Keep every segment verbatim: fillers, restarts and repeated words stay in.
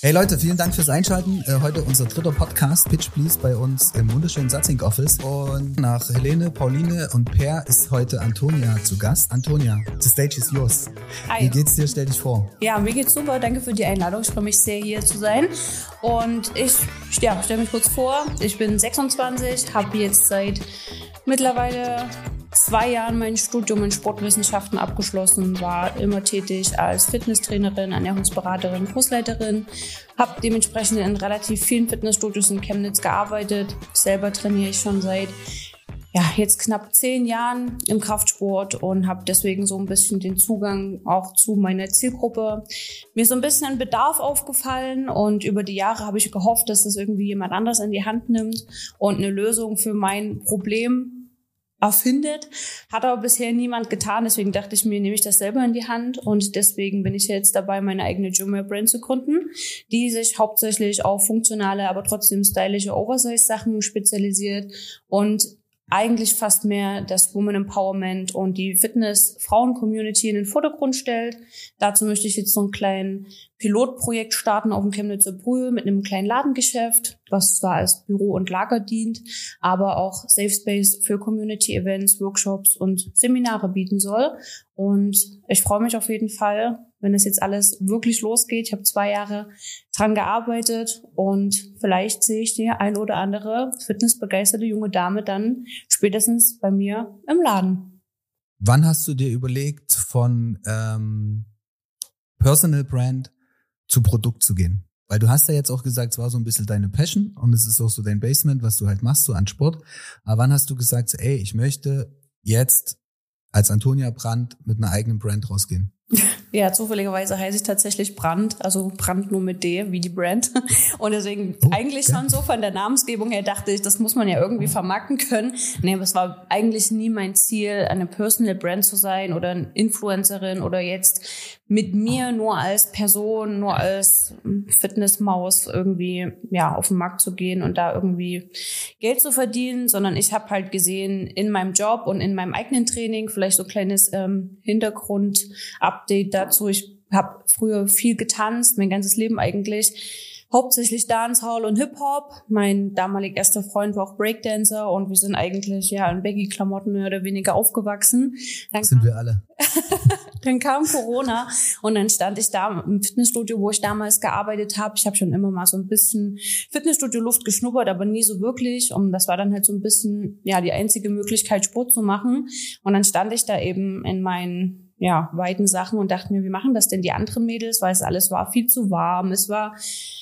Hey Leute, vielen Dank fürs Einschalten. Äh, heute unser dritter Podcast, Pitch Please, bei uns im wunderschönen Satzing Office. Und nach Helene, Pauline und Per ist heute Antonia zu Gast. Antonia, the stage is yours. Hi. Wie geht's dir? Stell dich vor. Ja, mir geht's super. Danke für die Einladung. Ich freue mich sehr, hier zu sein. Und ich ja, stelle mich kurz vor. Ich bin sechsundzwanzig, habe jetzt seit mittlerweile zwei Jahren mein Studium in Sportwissenschaften abgeschlossen, war immer tätig als Fitnesstrainerin, Ernährungsberaterin, Kursleiterin, habe dementsprechend in relativ vielen Fitnessstudios in Chemnitz gearbeitet. Selber trainiere ich schon seit ja, jetzt knapp zehn Jahren im Kraftsport und habe deswegen so ein bisschen den Zugang auch zu meiner Zielgruppe. Mir ist so ein bisschen ein Bedarf aufgefallen und über die Jahre habe ich gehofft, dass das irgendwie jemand anders in die Hand nimmt und eine Lösung für mein Problem erfindet. Hat aber bisher niemand getan, deswegen dachte ich mir, nehme ich das selber in die Hand und deswegen bin ich jetzt dabei, meine eigene Gymwear-Brand zu gründen, die sich hauptsächlich auf funktionale, aber trotzdem stylische Oversize-Sachen spezialisiert und eigentlich fast mehr das Woman Empowerment und die Fitness-Frauen-Community in den Vordergrund stellt. Dazu möchte ich jetzt so ein kleines Pilotprojekt starten auf dem Chemnitzer Brühl mit einem kleinen Ladengeschäft, was zwar als Büro und Lager dient, aber auch Safe Space für Community-Events, Workshops und Seminare bieten soll. Und ich freue mich auf jeden Fall, wenn es jetzt alles wirklich losgeht. Ich habe zwei Jahre dran gearbeitet und vielleicht sehe ich die ein oder andere fitnessbegeisterte junge Dame dann spätestens bei mir im Laden. Wann hast du dir überlegt, von ähm, Personal Brand zu Produkt zu gehen? Weil du hast ja jetzt auch gesagt, es war so ein bisschen deine Passion und es ist auch so dein Basement, was du halt machst, so an Sport. Aber wann hast du gesagt, so, ey, ich möchte jetzt als Antonia Brandt mit einer eigenen Brand rausgehen? Ja, zufälligerweise heiße ich tatsächlich Brandt, also Brandt nur mit D, wie die Brand. Und deswegen oh, eigentlich ja. schon so von der Namensgebung her dachte ich, das muss man ja irgendwie vermarkten können. Nee, aber es war eigentlich nie mein Ziel, eine Personal Brand zu sein oder eine Influencerin oder jetzt mit mir nur als Person, nur als Fitnessmaus irgendwie ja auf den Markt zu gehen und da irgendwie Geld zu verdienen, sondern ich habe halt gesehen in meinem Job und in meinem eigenen Training, vielleicht so ein kleines ähm, Hintergrund-Update dazu. Ich habe früher viel getanzt, mein ganzes Leben eigentlich. Hauptsächlich Dancehall und Hip-Hop. Mein damaliger erster Freund war auch Breakdancer und wir sind eigentlich ja in Baggy-Klamotten mehr oder weniger aufgewachsen. Dann Sind kam, wir alle. Dann kam Corona und dann stand ich da im Fitnessstudio, wo ich damals gearbeitet habe. Ich habe schon immer mal so ein bisschen Fitnessstudio-Luft geschnuppert, aber nie so wirklich. Und das war dann halt so ein bisschen ja die einzige Möglichkeit, Sport zu machen. Und dann stand ich da eben in meinen ja weiten Sachen und dachte mir, wie machen das denn die anderen Mädels? Weil es alles war viel zu warm. Es war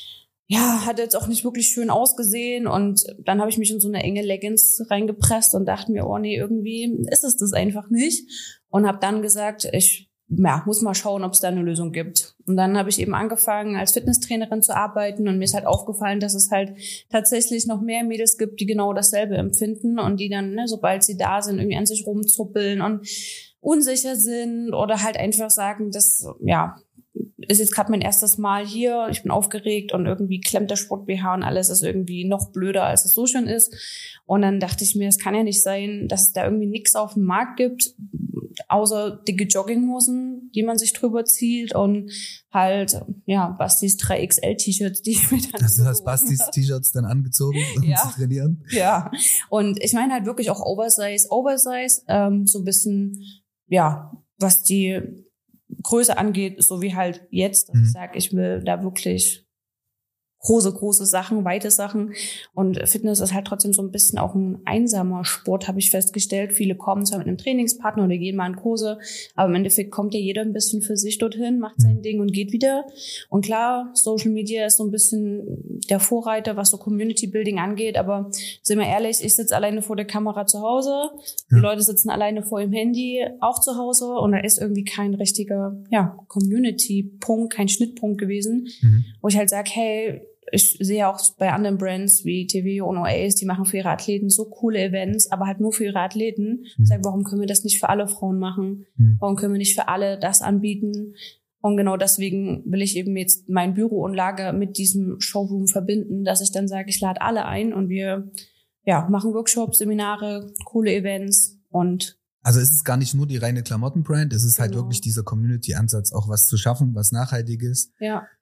ja, hat jetzt auch nicht wirklich schön ausgesehen und dann habe ich mich in so eine enge Leggings reingepresst und dachte mir, oh nee, irgendwie ist es das einfach nicht und habe dann gesagt, ich ja, muss mal schauen, ob es da eine Lösung gibt. Und dann habe ich eben angefangen, als Fitnesstrainerin zu arbeiten und mir ist halt aufgefallen, dass es halt tatsächlich noch mehr Mädels gibt, die genau dasselbe empfinden und die dann, ne, sobald sie da sind, irgendwie an sich rumzuppeln und unsicher sind oder halt einfach sagen, dass, ja, ist jetzt gerade mein erstes Mal hier, ich bin aufgeregt und irgendwie klemmt der Sport-B H und alles ist irgendwie noch blöder, als es so schon ist. Und dann dachte ich mir, es kann ja nicht sein, dass es da irgendwie nichts auf dem Markt gibt, außer dicke Jogginghosen, die man sich drüber zieht und halt, ja, Bastis drei X L-T-Shirts, die ich mir dann Also hast Bastis T-Shirts dann angezogen, um ja. zu trainieren? Ja, und ich meine halt wirklich auch Oversize, Oversize, ähm, so ein bisschen, ja, was die Größe angeht, so wie halt jetzt, dass mhm. ich sage, ich will da wirklich große, große Sachen, weite Sachen. Und Fitness ist halt trotzdem so ein bisschen auch ein einsamer Sport, habe ich festgestellt. Viele kommen zwar mit einem Trainingspartner oder gehen mal in Kurse, aber im Endeffekt kommt ja jeder ein bisschen für sich dorthin, macht sein Ding und geht wieder. Und klar, Social Media ist so ein bisschen der Vorreiter, was so Community Building angeht, aber sind wir ehrlich, ich sitze alleine vor der Kamera zu Hause, die ja. Leute sitzen alleine vor ihrem Handy, auch zu Hause und da ist irgendwie kein richtiger ja, Community-Punkt, kein Schnittpunkt gewesen, mhm. wo ich halt sage, hey, ich sehe auch bei anderen Brands wie T V und Oasis, die machen für ihre Athleten so coole Events, aber halt nur für ihre Athleten. Ich sage, warum können wir das nicht für alle Frauen machen? Warum können wir nicht für alle das anbieten? Und genau deswegen will ich eben jetzt mein Büro und Lager mit diesem Showroom verbinden, dass ich dann sage, ich lade alle ein und wir ja machen Workshops, Seminare, coole Events und also es ist gar nicht nur die reine Klamottenbrand, es ist halt genau. wirklich dieser Community-Ansatz, auch was zu schaffen, was nachhaltig ist. Ja.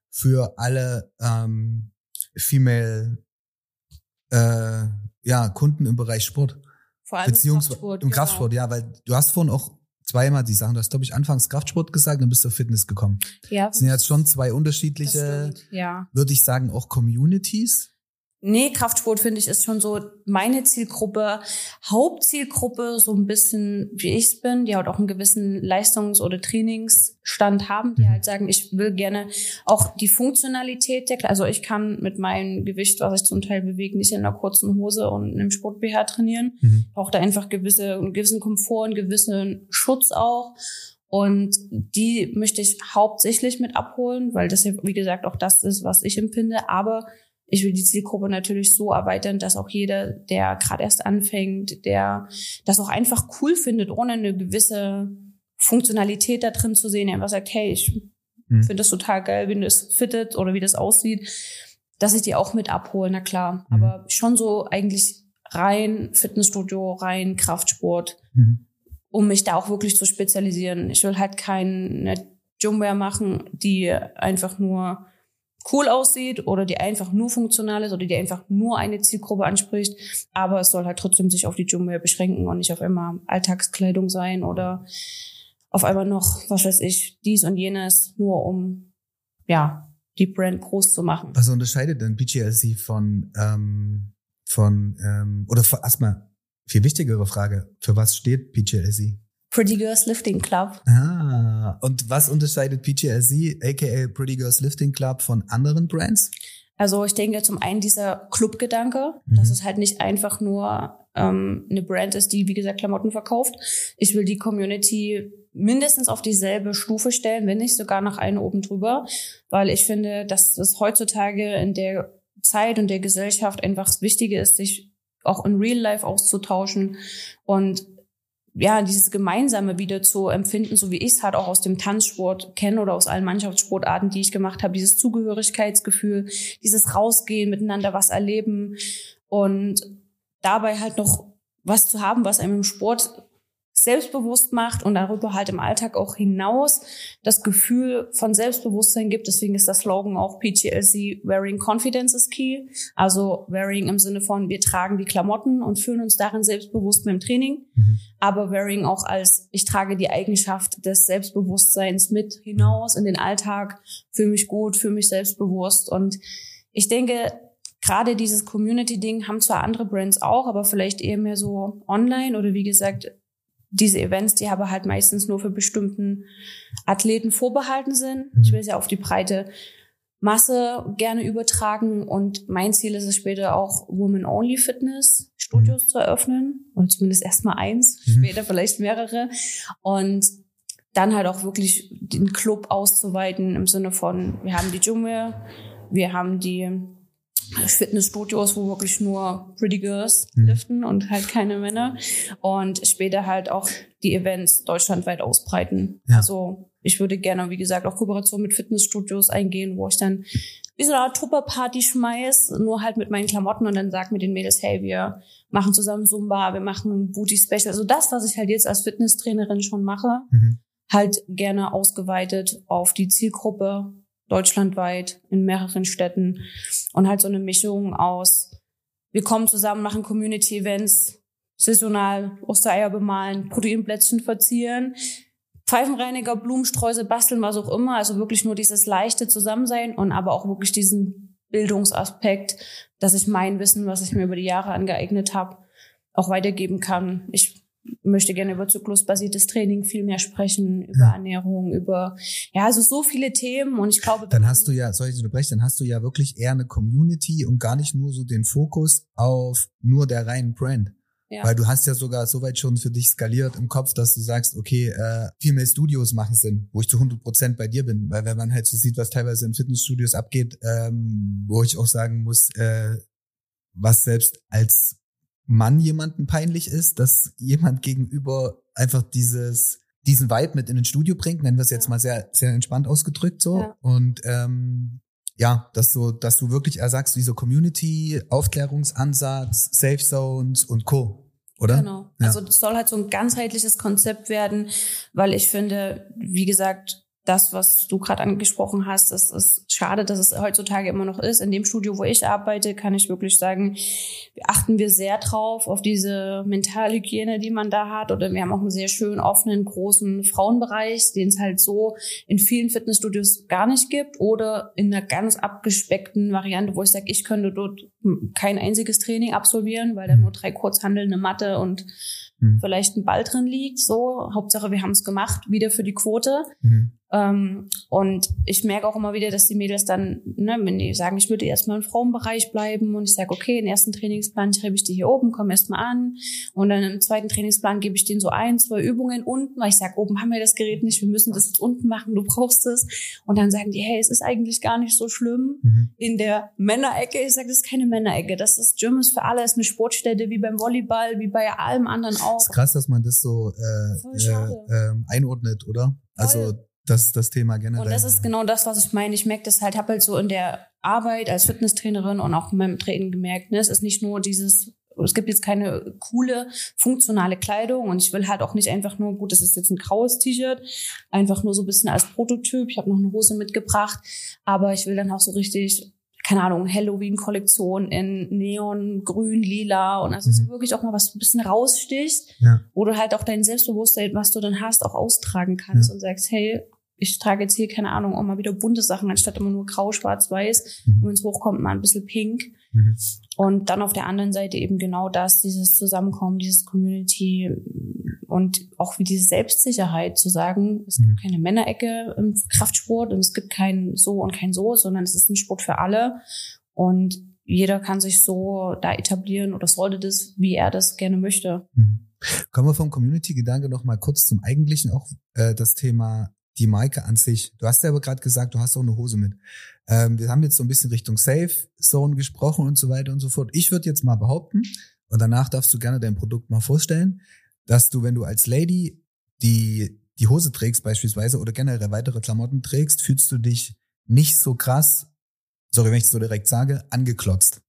für alle ähm, Female äh, ja, Kunden im Bereich Sport. Vor allem Beziehungsweise Kraftsport, im genau. Kraftsport, ja, weil du hast vorhin auch zweimal die Sachen, du hast, glaube ich, anfangs Kraftsport gesagt, dann bist du auf Fitness gekommen. Ja, das sind jetzt schon zwei das unterschiedliche, stimmt, ja. würde ich sagen, auch Communities. Nee, Kraftsport finde ich ist schon so meine Zielgruppe, Hauptzielgruppe, so ein bisschen wie ich's bin, die halt auch einen gewissen Leistungs- oder Trainingsstand haben, die halt sagen, ich will gerne auch die Funktionalität der, also ich kann mit meinem Gewicht, was ich zum Teil bewege, nicht in einer kurzen Hose und einem Sport-B H trainieren. Mhm. Brauche da einfach gewisse, einen gewissen Komfort, einen gewissen Schutz auch. Und die möchte ich hauptsächlich mit abholen, weil das ja, wie gesagt, auch das ist, was ich empfinde. Aber ich will die Zielgruppe natürlich so erweitern, dass auch jeder, der gerade erst anfängt, der das auch einfach cool findet, ohne eine gewisse Funktionalität da drin zu sehen, der einfach sagt, hey, ich mhm. finde das total geil, wie das fittet oder wie das aussieht, dass ich die auch mit abhole, na klar. Mhm. Aber schon so eigentlich rein Fitnessstudio, rein Kraftsport, mhm. um mich da auch wirklich zu spezialisieren. Ich will halt keine Gymwear machen, die einfach nur cool aussieht oder die einfach nur funktional ist oder die einfach nur eine Zielgruppe anspricht. Aber es soll halt trotzdem sich auf die Gymwear beschränken und nicht auf einmal Alltagskleidung sein oder auf einmal noch, was weiß ich, dies und jenes, nur um, ja, die Brand groß zu machen. Was unterscheidet denn P G L C von, ähm, von, ähm, oder erstmal viel wichtigere Frage, für was steht P G L C? Pretty Girls Lifting Club. Ah, und was unterscheidet P G L C, aka Pretty Girls Lifting Club, von anderen Brands? Also ich denke zum einen dieser Clubgedanke, Mhm. dass es halt nicht einfach nur ähm, eine Brand ist, die, wie gesagt, Klamotten verkauft. Ich will die Community mindestens auf dieselbe Stufe stellen, wenn nicht sogar noch eine oben drüber, weil ich finde, dass es heutzutage in der Zeit und der Gesellschaft einfach das Wichtige ist, sich auch in Real Life auszutauschen und ja, dieses Gemeinsame wieder zu empfinden, so wie ich es halt auch aus dem Tanzsport kenne oder aus allen Mannschaftssportarten, die ich gemacht habe, dieses Zugehörigkeitsgefühl, dieses Rausgehen, miteinander was erleben und dabei halt noch was zu haben, was einem im Sport selbstbewusst macht und darüber halt im Alltag auch hinaus das Gefühl von Selbstbewusstsein gibt. Deswegen ist der Slogan auch P G L C, Wearing Confidence is Key. Also Wearing im Sinne von, wir tragen die Klamotten und fühlen uns darin selbstbewusst beim Training. Mhm. Aber Wearing auch als, ich trage die Eigenschaft des Selbstbewusstseins mit hinaus in den Alltag, fühle mich gut, fühle mich selbstbewusst. Und ich denke, gerade dieses Community-Ding haben zwar andere Brands auch, aber vielleicht eher mehr so online oder wie gesagt, diese Events, die aber halt meistens nur für bestimmten Athleten vorbehalten sind. Mhm. Ich will es ja auf die breite Masse gerne übertragen und mein Ziel ist es später auch Women-Only-Fitness-Studios mhm. zu eröffnen oder zumindest erstmal eins, mhm. später vielleicht mehrere und dann halt auch wirklich den Club auszuweiten im Sinne von, wir haben die Gymwear, wir haben die Fitnessstudios, wo wirklich nur Pretty Girls mhm. liften und halt keine Männer und später halt auch die Events deutschlandweit ausbreiten. Ja. Also ich würde gerne, wie gesagt, auch Kooperation mit Fitnessstudios eingehen, wo ich dann wie so eine Art Tupperparty schmeiß, nur halt mit meinen Klamotten und dann sag mit den Mädels, hey, wir machen zusammen Zumba, wir machen Booty Special. Also das, was ich halt jetzt als Fitnesstrainerin schon mache, mhm. halt gerne ausgeweitet auf die Zielgruppe deutschlandweit in mehreren Städten und halt so eine Mischung aus, wir kommen zusammen, machen Community-Events, saisonal Ostereier bemalen, Proteinplätzchen verzieren, Pfeifenreiniger, Blumensträuße basteln, was auch immer, also wirklich nur dieses leichte Zusammensein und aber auch wirklich diesen Bildungsaspekt, dass ich mein Wissen, was ich mir über die Jahre angeeignet habe, auch weitergeben kann. Ich möchte gerne über zyklusbasiertes Training viel mehr sprechen, über ja. Ernährung, über, ja, also so viele Themen und ich glaube... Dann hast du ja, soll ich unterbrechen, dann hast du ja wirklich eher eine Community und gar nicht nur so den Fokus auf nur der reinen Brand. Ja. Weil du hast ja sogar soweit schon für dich skaliert im Kopf, dass du sagst, okay, äh, viel mehr Studios machen Sinn, wo ich zu hundert Prozent bei dir bin. Weil wenn man halt so sieht, was teilweise in Fitnessstudios abgeht, ähm, wo ich auch sagen muss, äh, was selbst als Mann jemanden peinlich ist, dass jemand gegenüber einfach dieses diesen Vibe mit in ein Studio bringt, nennen wir es jetzt mal sehr sehr entspannt ausgedrückt so ja. und ähm, ja, dass so dass du wirklich ersagst, dieser Community Aufklärungsansatz, Safe Zones und Co, oder? Genau. Ja. Also das soll halt so ein ganzheitliches Konzept werden, weil ich finde, wie gesagt, das, was du gerade angesprochen hast, es ist schade, dass es heutzutage immer noch ist. In dem Studio, wo ich arbeite, kann ich wirklich sagen, achten wir sehr drauf auf diese Mentalhygiene, die man da hat. Oder wir haben auch einen sehr schönen, offenen, großen Frauenbereich, den es halt so in vielen Fitnessstudios gar nicht gibt. Oder in einer ganz abgespeckten Variante, wo ich sage, ich könnte dort kein einziges Training absolvieren, weil da nur drei Kurzhandel, eine Matte und mhm. vielleicht ein Ball drin liegt. So, Hauptsache, wir haben es gemacht, wieder für die Quote. Mhm. Ähm, und ich merke auch immer wieder, dass die Mädels dann, ne, wenn die sagen, ich würde erstmal im Frauenbereich bleiben und ich sage, okay, den ersten Trainingsplan schreibe ich dir hier oben, komm erstmal an und dann im zweiten Trainingsplan gebe ich denen so ein, zwei Übungen unten, weil ich sage, oben haben wir das Gerät nicht, wir müssen das jetzt unten machen, du brauchst es. Und dann sagen die, hey, es ist eigentlich gar nicht so schlimm. Mhm. In der Männerecke, ich sage, das ist keine Männerecke, das ist Gym ist für alle, ist eine Sportstätte wie beim Volleyball, wie bei allem anderen auch. Das ist krass, dass man das so äh, äh, äh, einordnet, oder? Also Voll. Das das Thema generell. Und das ist genau das, was ich meine. Ich merke das halt, habe halt so in der Arbeit als Fitnesstrainerin und auch in meinem Training gemerkt, ne, es ist nicht nur dieses, es gibt jetzt keine coole, funktionale Kleidung und ich will halt auch nicht einfach nur, gut, das ist jetzt ein graues T-Shirt, einfach nur so ein bisschen als Prototyp. Ich habe noch eine Hose mitgebracht, aber ich will dann auch so richtig, keine Ahnung, Halloween-Kollektion in Neon, Grün, Lila und also mhm. so wirklich auch mal was ein bisschen raussticht, ja. wo du halt auch dein Selbstbewusstsein, was du dann hast, auch austragen kannst ja. und sagst, hey, ich trage jetzt hier, keine Ahnung, auch mal wieder bunte Sachen, anstatt immer nur grau, schwarz, weiß. Mhm. Und wenn es hochkommt, mal ein bisschen pink. Mhm. Und dann auf der anderen Seite eben genau das, dieses Zusammenkommen, dieses Community und auch wie diese Selbstsicherheit zu sagen, es gibt mhm. keine Männerecke im Kraftsport und es gibt kein so und kein so, sondern es ist ein Sport für alle. Und jeder kann sich so da etablieren oder sollte das, wie er das gerne möchte. Mhm. Kommen wir vom Community-Gedanke noch mal kurz zum Eigentlichen, auch äh, das Thema die Marke an sich. Du hast ja aber gerade gesagt, du hast auch eine Hose mit. Ähm, wir haben jetzt so ein bisschen Richtung Safe Zone gesprochen und so weiter und so fort. Ich würde jetzt mal behaupten, und danach darfst du gerne dein Produkt mal vorstellen, dass du, wenn du als Lady die die Hose trägst beispielsweise oder generell weitere Klamotten trägst, fühlst du dich nicht so krass, sorry, wenn ich es so direkt sage, angeklotzt.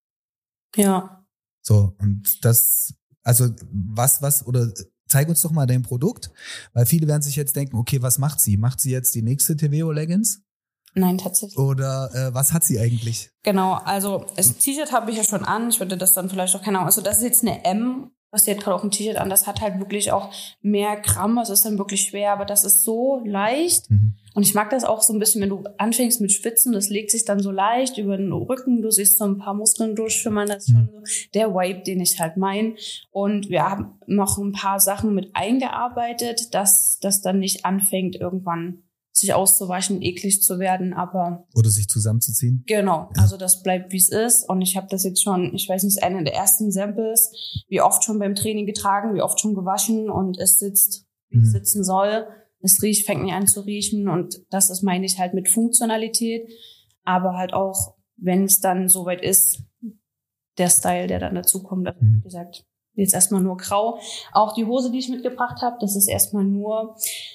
Ja. So, und das, also was, was, oder zeig uns doch mal dein Produkt, weil viele werden sich jetzt denken, okay, was macht sie? Macht sie jetzt die nächste T V O-Leggings? Nein, tatsächlich. Oder äh, was hat sie eigentlich? Genau, also das T-Shirt habe ich ja schon an. Ich würde das dann vielleicht auch, keine Ahnung, also das ist jetzt eine M, was die hat gerade auch ein T-Shirt an. Das hat halt wirklich auch mehr Gramm, also ist dann wirklich schwer, aber das ist so leicht. Mhm. Und ich mag das auch so ein bisschen, wenn du anfängst mit Schwitzen, das legt sich dann so leicht über den Rücken, du siehst so ein paar Muskeln durchschimmern, das ist schon so der Vibe, den ich halt meine. Und wir haben noch ein paar Sachen mit eingearbeitet, dass das dann nicht anfängt, irgendwann sich auszuweichen, eklig zu werden, aber... Oder sich zusammenzuziehen. Genau, ja. Also das bleibt, wie es ist. Und ich habe das jetzt schon, ich weiß nicht, eine der ersten Samples, wie oft schon beim Training getragen, wie oft schon gewaschen und es sitzt, wie mhm. es sitzen soll. Es riecht, fängt nicht an zu riechen und das ist, meine ich, halt mit Funktionalität, aber halt auch, wenn es dann soweit ist, der Style, der dann dazu kommt, also, wie gesagt, jetzt erstmal nur grau. Auch die Hose, die ich mitgebracht habe, das ist erstmal nur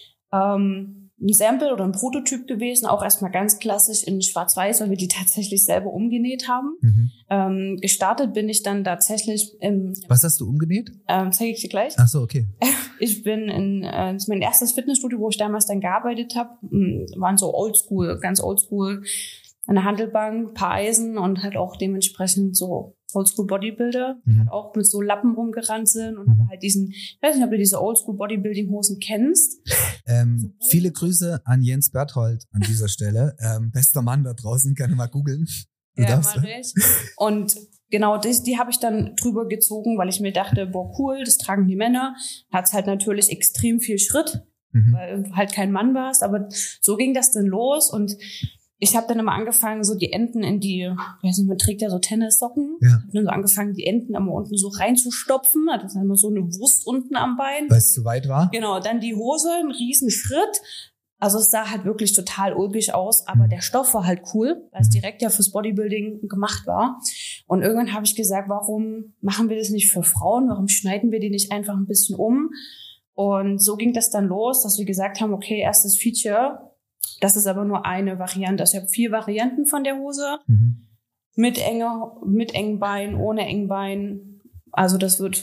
ähm, ein Sample oder ein Prototyp gewesen, auch erstmal ganz klassisch in schwarz-weiß, weil wir die tatsächlich selber umgenäht haben. Mhm. Ähm, gestartet bin ich dann tatsächlich im... Was hast du umgenäht? Ähm, zeige ich dir gleich. Ach so, okay. Ich bin in, äh, das ist mein erstes Fitnessstudio, wo ich damals dann gearbeitet habe, waren so oldschool, ganz oldschool, eine Handelbank, paar Eisen und halt auch dementsprechend so Oldschool Bodybuilder, die mhm. halt auch mit so Lappen rumgerannt sind und mhm. aber halt diesen, ich weiß nicht, ob du diese Oldschool Bodybuilding Hosen kennst. Ähm, so viele Grüße an Jens Berthold an dieser Stelle. Ähm, bester Mann da draußen, kann ich mal googeln. Ja, mach ich. Und genau, die, die habe ich dann drüber gezogen, weil ich mir dachte, boah, cool, das tragen die Männer. Hat's halt natürlich extrem viel Schritt, mhm. weil halt kein Mann warst, aber so ging das dann los und ich habe dann immer angefangen, so die Enden in die, ich weiß nicht, man trägt ja so Tennissocken. Ja. Hab dann so angefangen, die Enden immer unten so reinzustopfen. Das ist immer so eine Wurst unten am Bein. Weil es zu weit war? Genau, dann die Hose, ein riesen Schritt. Also es sah halt wirklich total ulkig aus, aber mhm. der Stoff war halt cool, weil es direkt ja fürs Bodybuilding gemacht war. Und irgendwann habe ich gesagt, warum machen wir das nicht für Frauen? Warum schneiden wir die nicht einfach ein bisschen um? Und so ging das dann los, dass wir gesagt haben, okay, erstes Feature, das ist aber nur eine Variante. Also ich habe vier Varianten von der Hose. Mhm. Mit enge, mit engen Beinen, ohne engen Beinen. Also das wird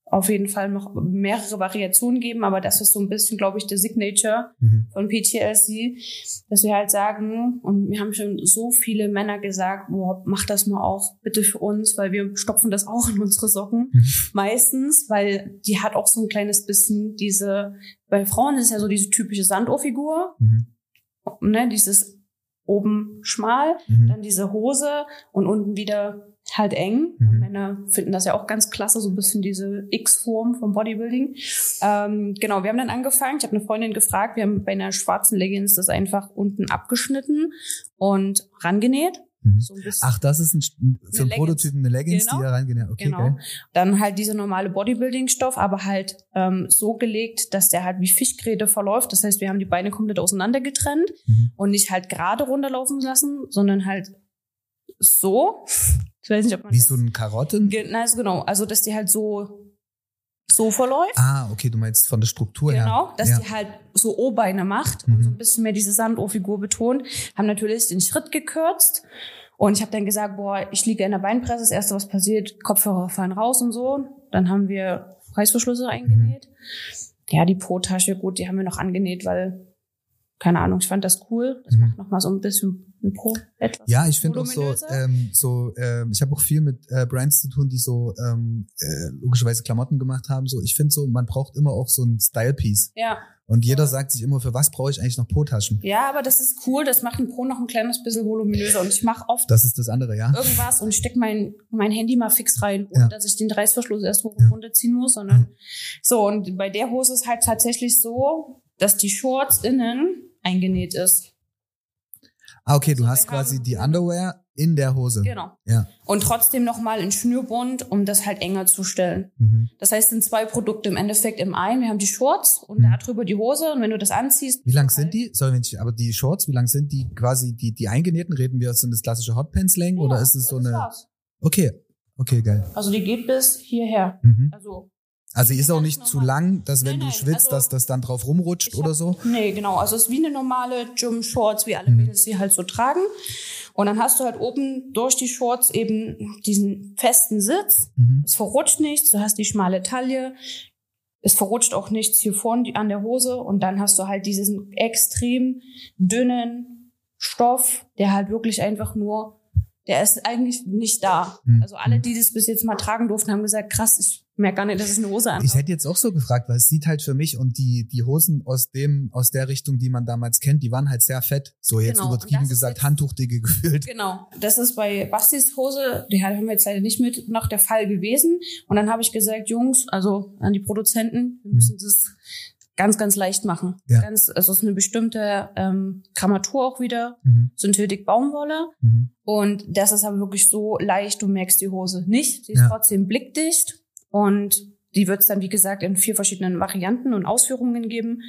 auf jeden Fall noch mehrere Variationen geben, aber das ist so ein bisschen, glaube ich, der Signature Mhm. von P T L C, dass wir halt sagen, und mir haben schon so viele Männer gesagt, boah, mach das mal auch bitte für uns, weil wir stopfen das auch in unsere Socken. Mhm. Meistens, weil die hat auch so ein kleines bisschen diese, bei Frauen ist ja so diese typische Sanduhrfigur, Mhm. ne, dieses oben schmal, Mhm. dann diese Hose und unten wieder halt eng. Mhm. Und Männer finden das ja auch ganz klasse, so ein bisschen diese X-Form vom Bodybuilding. Ähm, genau, wir haben dann angefangen. Ich habe eine Freundin gefragt, wir haben bei einer schwarzen Leggings das einfach unten abgeschnitten und rangenäht. Mhm. So ein bisschen. Ach, das ist ein, für einen Leggings. Prototypen eine Leggings, Genau. die da reingehen. Ja, okay, Genau. geil. Dann halt dieser normale Bodybuilding-Stoff, aber halt ähm, so gelegt, dass der halt wie Fischgräte verläuft. Das heißt, wir haben die Beine komplett auseinander getrennt Mhm. und nicht halt gerade runterlaufen lassen, sondern halt so. Ich weiß nicht, ob man Wie das so ein Karotten? Ge- na, also genau, also dass die halt so so verläuft. Ah, okay, du meinst von der Struktur her. Genau, dass ja. die halt so O-Beine macht Mhm. und so ein bisschen mehr diese Sanduhrfigur betont. Haben natürlich den Schritt gekürzt und ich habe dann gesagt, boah, ich liege in der Beinpresse, das Erste, was passiert, Kopfhörer fallen raus und so. Dann haben wir Reißverschlüsse eingenäht. Mhm. Ja, die Po-Tasche, gut, die haben wir noch angenäht, weil, keine Ahnung, ich fand das cool. Das Mhm. macht nochmal so ein bisschen ein Po etwas Ja, ich finde auch so, voluminöser. ähm, so ähm, ich habe auch viel mit äh, Brands zu tun, die so ähm, äh, logischerweise Klamotten gemacht haben. So, ich finde so, man braucht immer auch so ein Style-Piece. Ja. Und jeder Ja. sagt sich immer, für was brauche ich eigentlich noch Po-Taschen? Ja, aber das ist cool. Das macht ein Po noch ein kleines bisschen voluminöser. Und ich mache oft Das ist das andere, ja. irgendwas und stecke mein, mein Handy mal fix rein, ohne Ja. dass ich den Reißverschluss erst hoch Ja. und runterziehen muss, sondern so. Und bei der Hose ist halt tatsächlich so, dass die Shorts innen eingenäht ist. Ah, okay, du Also hast wir quasi haben- die Underwear in der Hose. Genau. Ja. Und trotzdem nochmal in Schnürbund, um das halt enger zu stellen. Mhm. Das heißt, es sind zwei Produkte im Endeffekt im einen. Wir haben die Shorts und Mhm. da drüber die Hose. Und wenn du das anziehst. Wie lang halt- sind die? Sorry, wenn ich, aber die Shorts, wie lang sind die quasi, die, die eingenähten? Reden wir, sind das klassische Hotpants-Längen Ja, oder ist es so das eine? war's. Okay, okay, geil. Also die geht bis hierher. Mhm. Also Also die ist auch ganz nicht zu normal. lang, dass wenn Nein, du nein, schwitzt, also dass das dann drauf rumrutscht Ich oder hab- so? Nee, genau. Also es ist wie eine normale Gym-Shorts, wie alle Mhm. Mädels sie halt so tragen. Und dann hast du halt oben durch die Shorts eben diesen festen Sitz. Mhm. Es verrutscht nichts. Du hast die schmale Taille. Es verrutscht auch nichts hier vorne an der Hose. Und dann hast du halt diesen extrem dünnen Stoff, der halt wirklich einfach nur, der ist eigentlich nicht da. Mhm. Also alle, die das bis jetzt mal tragen durften, haben gesagt, krass, ich merke gar nicht, dass es eine Hose Ich anhat. hätte jetzt auch so gefragt, weil es sieht halt für mich und die, die Hosen aus dem, aus der Richtung, die man damals kennt, die waren halt sehr fett. So jetzt Genau, und übertrieben das ist gesagt, jetzt- Handtuchdicke gefühlt. Genau, das ist bei Bastis Hose, die haben wir jetzt leider nicht mit noch der Fall gewesen. Und dann habe ich gesagt, Jungs, also an die Produzenten, wir müssen das ganz, ganz leicht machen. Ja. Ganz, also es ist eine bestimmte ähm, Grammatur auch wieder, Mhm. Synthetik Baumwolle. Mhm. Und das ist aber wirklich so leicht, du merkst die Hose nicht. Sie ist Ja. trotzdem blickdicht. Und die wird es dann, wie gesagt, in vier verschiedenen Varianten und Ausführungen geben.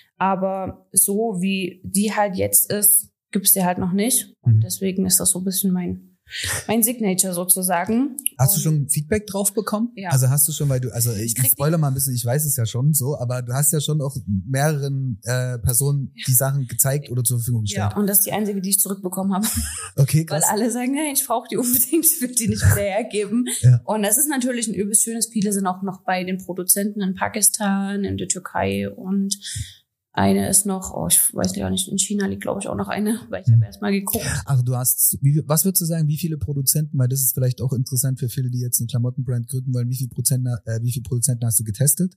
Aber so wie die halt jetzt ist, gibt's die halt noch nicht. Mhm. Und deswegen ist das so ein bisschen mein, mein Signature sozusagen. Hast du Und schon Feedback drauf bekommen? Ja. Also hast du schon, weil du, also ich, Ich krieg ich spoiler mal ein bisschen, ich weiß es ja schon so, aber du hast ja schon auch mehreren äh, Personen die Sachen gezeigt oder zur Verfügung gestellt. Ja, und das ist die einzige, die ich zurückbekommen habe. Okay, Weil krass. alle sagen, nein, ich brauche die unbedingt, ich will die nicht wieder hergeben. Ja. Und das ist natürlich ein übelst schönes. Viele sind auch noch bei den Produzenten in Pakistan, in der Türkei und eine ist noch, oh, ich weiß gar nicht, in China liegt, glaube ich, auch noch eine, weil ich Mhm. habe erst mal geguckt. Also du hast, wie, was würdest du sagen, wie viele Produzenten, weil das ist vielleicht auch interessant für viele, die jetzt eine Klamottenbrand gründen wollen, wie viele Prozent, äh, wie viele Produzenten hast du getestet?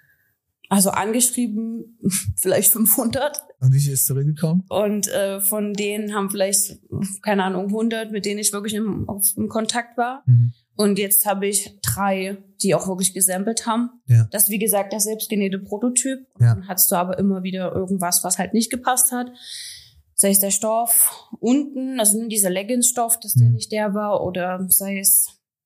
Also angeschrieben vielleicht fünfhundert Und wie viel ist zurückgekommen? und äh, von denen haben vielleicht, keine Ahnung, hundert, mit denen ich wirklich im, auf, im Kontakt war. Mhm. Und jetzt habe ich drei, die auch wirklich gesampelt haben. Ja. Das ist, wie gesagt, der selbstgenähte Prototyp. Und Ja. dann hattest du aber immer wieder irgendwas, was halt nicht gepasst hat. Sei es der Stoff unten, also dieser Leggings-Stoff, dass der Mhm. nicht der war, oder sei es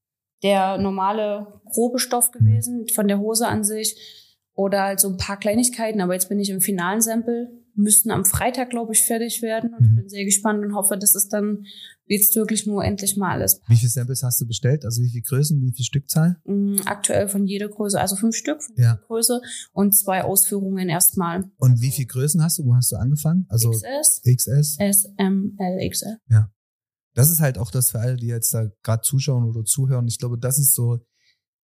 der normale grobe Stoff gewesen von der Hose an sich. Oder halt so ein paar Kleinigkeiten. Aber jetzt bin ich im finalen Sample. Müssten am Freitag, glaube ich, fertig werden. Und Mhm. ich bin sehr gespannt und hoffe, dass es dann jetzt wirklich nur endlich mal alles passt. Wie viele Samples hast du bestellt? Also wie viele Größen, wie viel Stückzahl? Mm, Aktuell von jeder Größe, also fünf Stück von Ja. jeder Größe und zwei Ausführungen erstmal. Und Also wie viele Größen hast du? Wo hast du angefangen? Also X S, X S? S, M, L, X L. Das ist halt auch das für alle, die jetzt da gerade zuschauen oder zuhören. Ich glaube, das ist so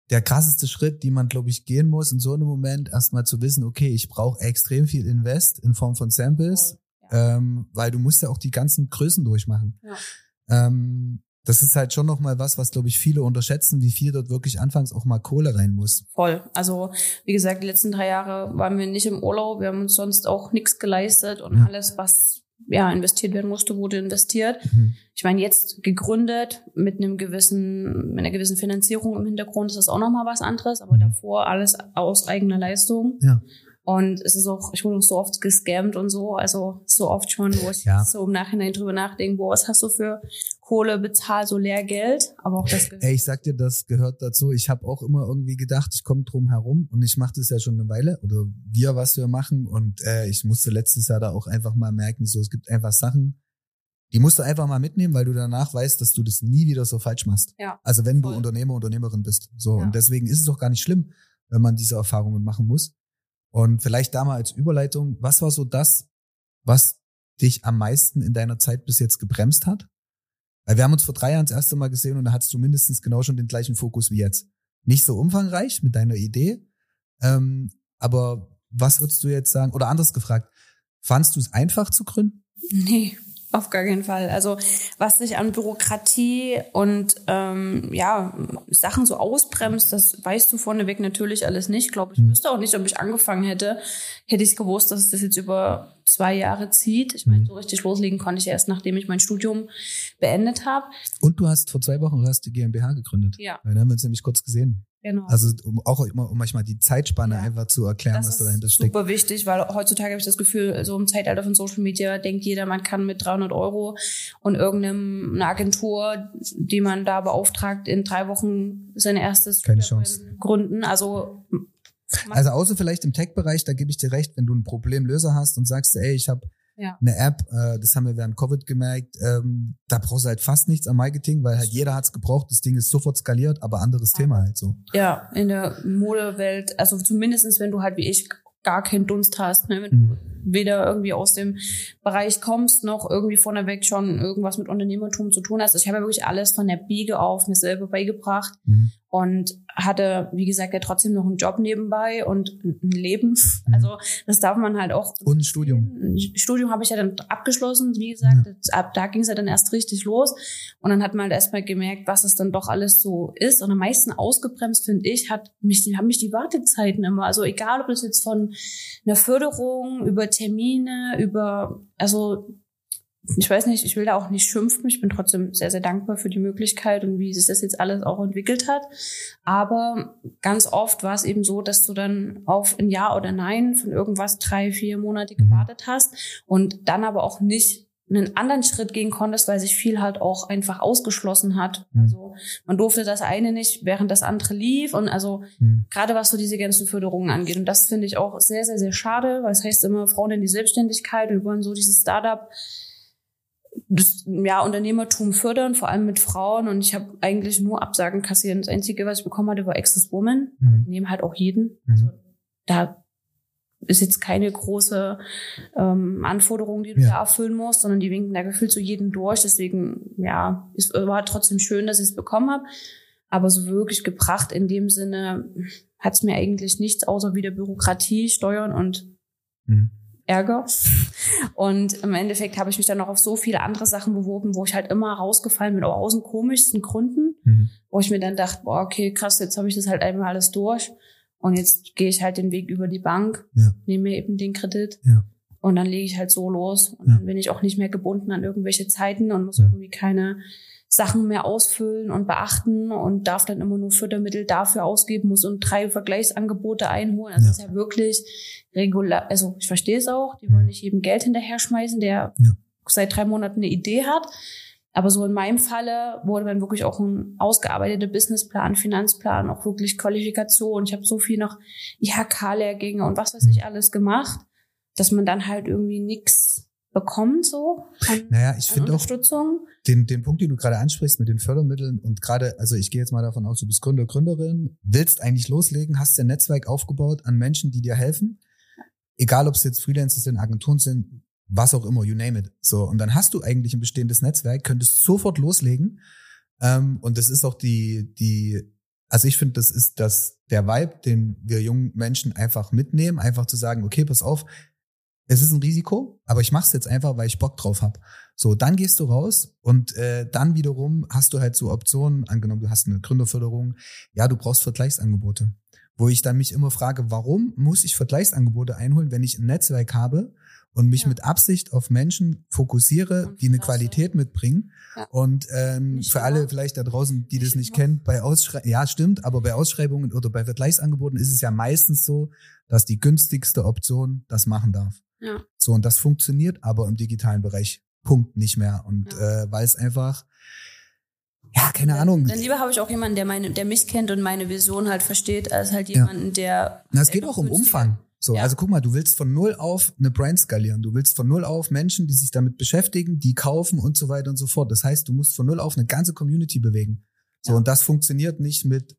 der krasseste Schritt, die man, glaube ich, gehen muss in so einem Moment, erstmal zu wissen, okay, ich brauche extrem viel Invest in Form von Samples, ja. ähm, weil du musst ja auch die ganzen Größen durchmachen. Ja. Ähm, das ist halt schon nochmal was, was, glaube ich, viele unterschätzen, wie viel dort wirklich anfangs auch mal Kohle rein muss. Voll. Also, wie gesagt, die letzten drei Jahre waren wir nicht im Urlaub. Wir haben uns sonst auch nichts geleistet und ja. alles, was ja investiert werden musste, wurde investiert. Mhm. Ich meine, jetzt gegründet mit einem gewissen, mit einer gewissen Finanzierung im Hintergrund ist das auch nochmal was anderes, aber mhm. davor alles aus eigener Leistung. Ja. Und es ist auch, ich wurde auch so oft gescammt und so, also so oft schon, wo ich ja. so im Nachhinein drüber nachdenke, boah, was hast du für Kohle bezahlt, so Lehrgeld, aber auch das gehört. Ey, ich sag dir, das gehört dazu. Ich habe auch immer irgendwie gedacht, ich komme drum herum und ich mache das ja schon eine Weile oder wir, was wir machen und äh, ich musste letztes Jahr da auch einfach mal merken, so es gibt einfach Sachen, die musst du einfach mal mitnehmen, weil du danach weißt, dass du das nie wieder so falsch machst. Ja, also wenn voll. Du Unternehmer, Unternehmerin bist. So ja. Und deswegen ist es doch gar nicht schlimm, wenn man diese Erfahrungen machen muss. Und vielleicht da mal als Überleitung, was war so das, was dich am meisten in deiner Zeit bis jetzt gebremst hat? Weil wir haben uns vor drei Jahren das erste Mal gesehen und da hattest du mindestens genau schon den gleichen Fokus wie jetzt. Nicht so umfangreich mit deiner Idee, ähm, aber was würdest du jetzt sagen, oder anders gefragt, fandst du es einfach zu gründen? Nee. Auf gar keinen Fall. Also was sich an Bürokratie und ähm, ja Sachen so ausbremst, das weißt du vorneweg natürlich alles nicht. Ich glaube, ich wüsste auch nicht, ob ich angefangen hätte, hätte ich gewusst, dass es das jetzt über zwei Jahre zieht. Ich meine, so richtig loslegen konnte ich erst, nachdem ich mein Studium beendet habe. Und du hast vor zwei Wochen hast die GmbH gegründet. Ja. Da haben wir uns nämlich kurz gesehen. Genau. Also um auch immer um manchmal die Zeitspanne ja. einfach zu erklären, das was da dahinter steckt. Das ist super wichtig, weil heutzutage habe ich das Gefühl, so im Zeitalter von Social Media denkt jeder, man kann mit dreihundert Euro und irgendeine Agentur, die man da beauftragt, in drei Wochen sein erstes Keine Chance. gründen. Also also außer vielleicht im Tech-Bereich, da gebe ich dir recht, wenn du einen Problemlöser hast und sagst, ey, ich habe ja. eine App, äh, das haben wir während Covid gemerkt, ähm, da brauchst du halt fast nichts am Marketing, weil halt jeder hat's gebraucht, das Ding ist sofort skaliert, aber anderes Thema halt so. Ja, in der Modewelt, also zumindestens, wenn du halt wie ich gar keinen Dunst hast, ne, wenn mhm. du weder irgendwie aus dem Bereich kommst, noch irgendwie vorneweg schon irgendwas mit Unternehmertum zu tun hast. Also ich habe ja wirklich alles von der Biege auf mir selber beigebracht mhm. und hatte, wie gesagt, ja trotzdem noch einen Job nebenbei und ein Leben. Mhm. Also das darf man halt auch. Und ein Studium. Studium habe ich ja dann abgeschlossen, wie gesagt. Ja. Ab da ging es ja dann erst richtig los. Und dann hat man halt erstmal gemerkt, was es dann doch alles so ist. Und am meisten ausgebremst, finde ich, hat mich, haben mich die Wartezeiten immer. Also egal, ob das jetzt von einer Förderung über Termine, über, also ich weiß nicht, ich will da auch nicht schimpfen. Ich bin trotzdem sehr, sehr dankbar für die Möglichkeit und wie sich das jetzt alles auch entwickelt hat. Aber ganz oft war es eben so, dass du dann auf ein Ja oder Nein von irgendwas drei, vier Monate gewartet hast und dann aber auch nicht einen anderen Schritt gehen konntest, weil sich viel halt auch einfach ausgeschlossen hat. Mhm. Also man durfte das eine nicht, während das andere lief. Und also mhm. gerade was so diese ganzen Förderungen angeht. Und das finde ich auch sehr, sehr, sehr schade, weil es heißt immer, Frauen in die Selbstständigkeit. Wir wollen so dieses Startup, das ja, Unternehmertum fördern, vor allem mit Frauen. Und ich habe eigentlich nur Absagen kassiert. Das Einzige, was ich bekommen hatte, war Access Woman. Mhm. Aber ich nehme halt auch jeden. Mhm. Also da ist jetzt keine große ähm, Anforderung, die du ja. da erfüllen musst, sondern die winken da gefühlt zu jedem durch. Deswegen, ja, es war trotzdem schön, dass ich es bekommen habe. Aber so wirklich gebracht in dem Sinne hat es mir eigentlich nichts, außer wieder Bürokratie, Steuern und mhm. Ärger. Und im Endeffekt habe ich mich dann noch auf so viele andere Sachen beworben, wo ich halt immer rausgefallen bin, auch aus den komischsten Gründen, mhm. wo ich mir dann dachte, boah, okay, krass, jetzt habe ich das halt einmal alles durch. Und jetzt gehe ich halt den Weg über die Bank, ja. nehme mir eben den Kredit ja. und dann lege ich halt so los. Und ja. dann bin ich auch nicht mehr gebunden an irgendwelche Zeiten und muss ja. irgendwie keine Sachen mehr ausfüllen und beachten und darf dann immer nur Fördermittel dafür ausgeben, muss und drei Vergleichsangebote einholen. Also es ja. ist ja wirklich regular. Also ich verstehe es auch, die wollen nicht jedem Geld hinterher schmeißen, der ja. seit drei Monaten eine Idee hat. Aber so in meinem Falle wurde dann wirklich auch ein ausgearbeiteter Businessplan, Finanzplan, auch wirklich Qualifikation. Ich habe so viel noch I H K-Lehrgänge und was weiß ich alles gemacht, dass man dann halt irgendwie nichts bekommt so an, naja, ich finde auch den, den Punkt, den du gerade ansprichst mit den Fördermitteln und gerade, also ich gehe jetzt mal davon aus, du bist Gründer, Gründerin, willst eigentlich loslegen, hast ein Netzwerk aufgebaut an Menschen, die dir helfen, egal ob es jetzt Freelancer sind, Agenturen sind, was auch immer, you name it. So, und dann hast du eigentlich ein bestehendes Netzwerk, könntest sofort loslegen. Ähm, und das ist auch die, die Also ich finde, das ist das der Vibe, den wir jungen Menschen einfach mitnehmen, einfach zu sagen, okay, pass auf, es ist ein Risiko, aber ich mach's jetzt einfach, weil ich Bock drauf habe. So, dann gehst du raus und äh, dann wiederum hast du halt so Optionen, angenommen, du hast eine Gründerförderung, ja, du brauchst Vergleichsangebote. Wo ich dann mich immer frage, warum muss ich Vergleichsangebote einholen, wenn ich ein Netzwerk habe und mich ja. mit Absicht auf Menschen fokussiere, die eine Qualität mitbringen. Ja. Und ähm, für alle vielleicht da draußen, die nicht das nicht kennen, bei Ausschreibungen, ja stimmt, aber bei Ausschreibungen oder bei Vergleichsangeboten ist es ja meistens so, dass die günstigste Option das machen darf. Ja. So, und das funktioniert aber im digitalen Bereich Punkt nicht mehr. Und ja. äh, weil es einfach, ja, keine dann, Ahnung. Dann lieber habe ich auch jemanden, der meine, der mich kennt und meine Vision halt versteht, als halt jemanden, ja. der. Na, es geht auch um Umfang. So, ja. Also guck mal, du willst von null auf eine Brand skalieren. Du willst von null auf Menschen, die sich damit beschäftigen, die kaufen und so weiter und so fort. Das heißt, du musst von null auf eine ganze Community bewegen. So, ja. Und das funktioniert nicht mit,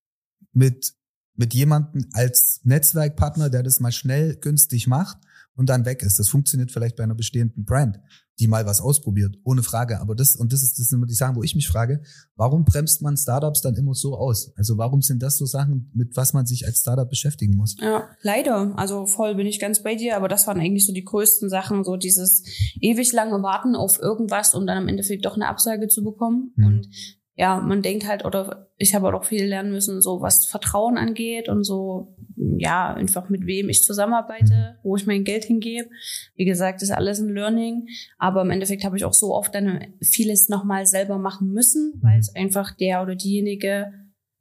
mit, mit jemandem als Netzwerkpartner, der das mal schnell günstig macht und dann weg ist. Das funktioniert vielleicht bei einer bestehenden Brand, die mal was ausprobiert, ohne Frage. Aber das, und das ist, das sind immer die Sachen, wo ich mich frage, warum bremst man Startups dann immer so aus? Also warum sind das so Sachen, mit was man sich als Startup beschäftigen muss? Ja, leider. Also voll bin ich ganz bei dir, aber das waren eigentlich so die größten Sachen, so dieses ewig lange Warten auf irgendwas, um dann im Endeffekt doch eine Absage zu bekommen. Mhm. Und ja, man denkt halt, oder ich habe auch viel lernen müssen, so was Vertrauen angeht und so, ja, einfach mit wem ich zusammenarbeite, wo ich mein Geld hingebe. Wie gesagt, ist alles ein Learning, aber im Endeffekt habe ich auch so oft dann vieles nochmal selber machen müssen, weil es einfach der oder diejenige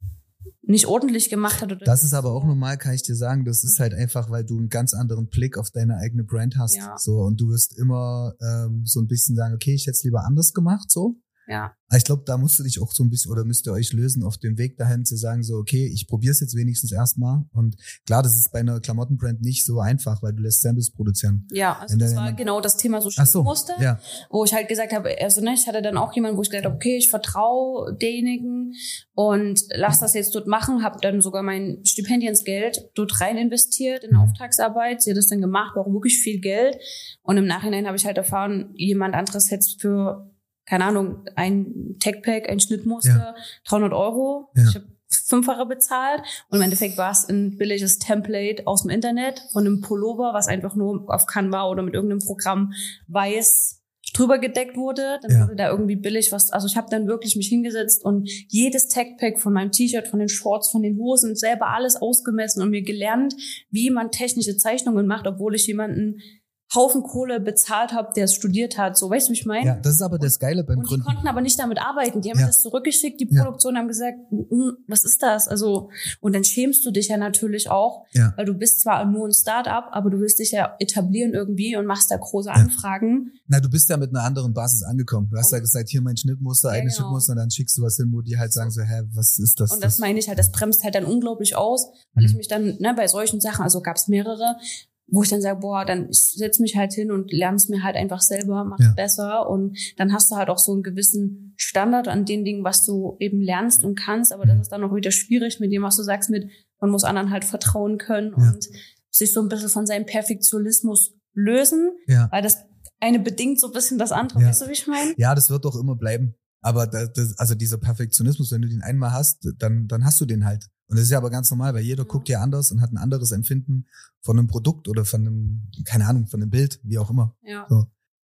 nicht ordentlich gemacht hat. Oder das ist aber auch normal, kann ich dir sagen. Das ist halt einfach, weil du einen ganz anderen Blick auf deine eigene Brand hast. Ja. So, und du wirst immer ähm, so ein bisschen sagen, okay, ich hätte es lieber anders gemacht, so. Ja. Ich glaube, da musst du dich auch so ein bisschen oder müsst ihr euch lösen auf dem Weg dahin zu sagen so, okay, ich probiere es jetzt wenigstens erstmal. Und klar, das ist bei einer Klamottenbrand nicht so einfach, weil du lässt Samples produzieren. Ja, also das war genau das Thema so Schnittmuster, so, ja. wo ich halt gesagt habe, also ne, ich hatte dann auch jemanden, wo ich gesagt habe, okay, ich vertraue denjenigen und lass das jetzt dort machen, habe dann sogar mein Stipendiensgeld dort rein investiert in Auftragsarbeit. Sie hat das dann gemacht, war auch wirklich viel Geld. Und im Nachhinein habe ich halt erfahren, jemand anderes hätte es für keine Ahnung, ein Tech-Pack, ein Schnittmuster, ja. dreihundert Euro. Ja. Ich habe Fünffache bezahlt und im Endeffekt war es ein billiges Template aus dem Internet von einem Pullover, was einfach nur auf Canva oder mit irgendeinem Programm weiß drüber gedeckt wurde. Dann ja. wurde da irgendwie billig was, also ich habe dann wirklich mich hingesetzt und jedes Tech-Pack von meinem T-Shirt, von den Shorts, von den Hosen, selber alles ausgemessen und mir gelernt, wie man technische Zeichnungen macht, obwohl ich jemanden Haufen Kohle bezahlt habe, der es studiert hat. So, weißt du, wie ich meine? Ja, das ist aber das Geile beim und Gründen. Die konnten aber nicht damit arbeiten. Die haben ja. das zurückgeschickt, die Produktion ja. haben gesagt, was ist das? Also, und dann schämst du dich ja natürlich auch, ja. weil du bist zwar nur ein Start-up, aber du willst dich ja etablieren irgendwie und machst da große Anfragen. Ja. Na, du bist ja mit einer anderen Basis angekommen. Du hast ja gesagt, hier mein Schnittmuster, ja, eigenes genau. Schnittmuster, und dann schickst du was hin, wo die halt sagen so, hä, was ist das? Und das, das meine ich halt, das bremst halt dann unglaublich aus, weil mhm. ich mich dann, ne, bei solchen Sachen, also gab's mehrere, wo ich dann sage, boah, dann ich setz mich halt hin und lerne es mir halt einfach selber, mach's ja. besser und dann hast du halt auch so einen gewissen Standard an den Dingen, was du eben lernst und kannst, aber das ist dann auch wieder schwierig mit dem, was du sagst, mit man muss anderen halt vertrauen können ja. und sich so ein bisschen von seinem Perfektionismus lösen, ja. weil das eine bedingt so ein bisschen das andere, ja. weißt du, wie ich meine? Ja, das wird doch immer bleiben. Aber das, das, also dieser Perfektionismus, wenn du den einmal hast, dann, dann hast du den halt. Und das ist ja aber ganz normal, weil jeder ja. guckt ja anders und hat ein anderes Empfinden von einem Produkt oder von einem, keine Ahnung, von einem Bild, wie auch immer. Ja. So.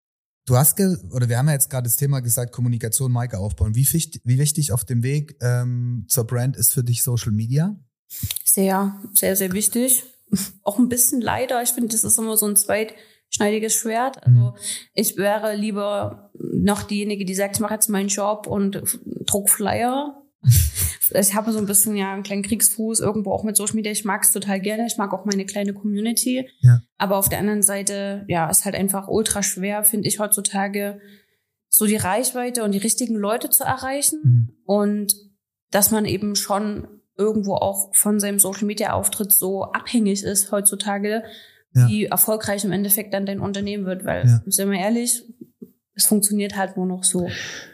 Du hast, ge oder wir haben ja jetzt gerade das Thema gesagt, Kommunikation, Marke aufbauen. Wie wichtig, wie wichtig auf dem Weg ähm, zur Brand ist für dich Social Media? Sehr, sehr, sehr wichtig. Auch ein bisschen leider. Ich finde, das ist immer so ein zweitschneidiges Schwert. Also mhm. ich wäre lieber noch diejenige, die sagt, ich mache jetzt meinen Job und druck Flyer. Ich habe so ein bisschen ja einen kleinen Kriegsfuß irgendwo auch mit Social Media. Ich mag es total gerne. Ich mag auch meine kleine Community. Ja. Aber auf der anderen Seite, ja, ist halt einfach ultra schwer, finde ich heutzutage, so die Reichweite und die richtigen Leute zu erreichen. Mhm. Und dass man eben schon irgendwo auch von seinem Social Media Auftritt so abhängig ist heutzutage, ja. wie erfolgreich im Endeffekt dann dein Unternehmen wird. Weil, ja. sind wir ehrlich, es funktioniert halt nur noch so.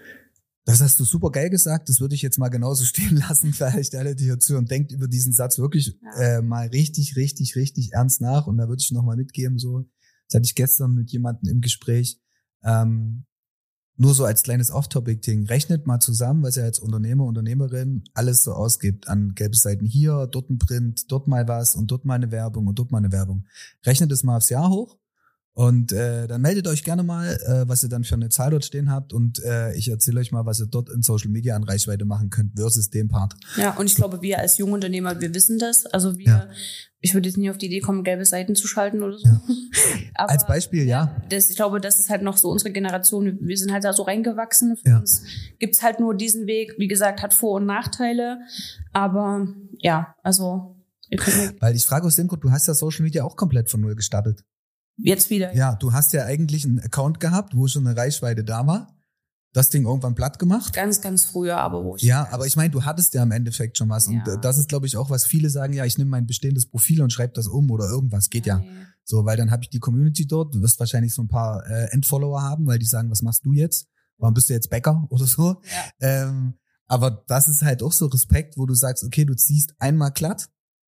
Das hast du super geil gesagt, das würde ich jetzt mal genauso stehen lassen, vielleicht alle, die hier zuhören, denkt über diesen Satz wirklich ja. äh, mal richtig, richtig, richtig ernst nach und da würde ich noch mal mitgeben, so, das hatte ich gestern mit jemandem im Gespräch, ähm, nur so als kleines Off-Topic-Ding, rechnet mal zusammen, was ihr als Unternehmer, Unternehmerin alles so ausgibt an gelbe Seiten hier, dort ein Print, dort mal was und dort mal eine Werbung und dort mal eine Werbung. Rechnet es mal aufs Jahr hoch und äh, dann meldet euch gerne mal, äh, was ihr dann für eine Zahl dort stehen habt und äh, ich erzähle euch mal, was ihr dort in Social Media an Reichweite machen könnt versus dem Part. Ja, und ich glaube, wir als Jungunternehmer, wir wissen das. Also wir, ja. Ich würde jetzt nie auf die Idee kommen, gelbe Seiten zu schalten oder so. Ja. Aber, als Beispiel, ja. Das, ich glaube, das ist halt noch so unsere Generation. Wir sind halt da so reingewachsen. Für ja. uns gibt's halt nur diesen Weg. Wie gesagt, hat Vor- und Nachteile. Aber ja, also. Weil ich frage aus dem Grund, du hast ja Social Media auch komplett von null gestartet. Jetzt wieder. Ja, du hast ja eigentlich einen Account gehabt, wo schon eine Reichweite da war. Das Ding irgendwann platt gemacht. Ganz, ganz früher, aber wo ich... Ja, aber ich meine, du hattest ja im Endeffekt schon was. Ja. Und das ist, glaube ich, auch, was viele sagen, ja, ich nehme mein bestehendes Profil und schreibe das um oder irgendwas. Geht ja. ja. Nee. So, weil dann habe ich die Community dort. Du wirst wahrscheinlich so ein paar äh, Endfollower haben, weil die sagen, was machst du jetzt? Warum bist du jetzt Bäcker oder so? Ja. Ähm, aber das ist halt auch so Respekt, wo du sagst, okay, du ziehst einmal glatt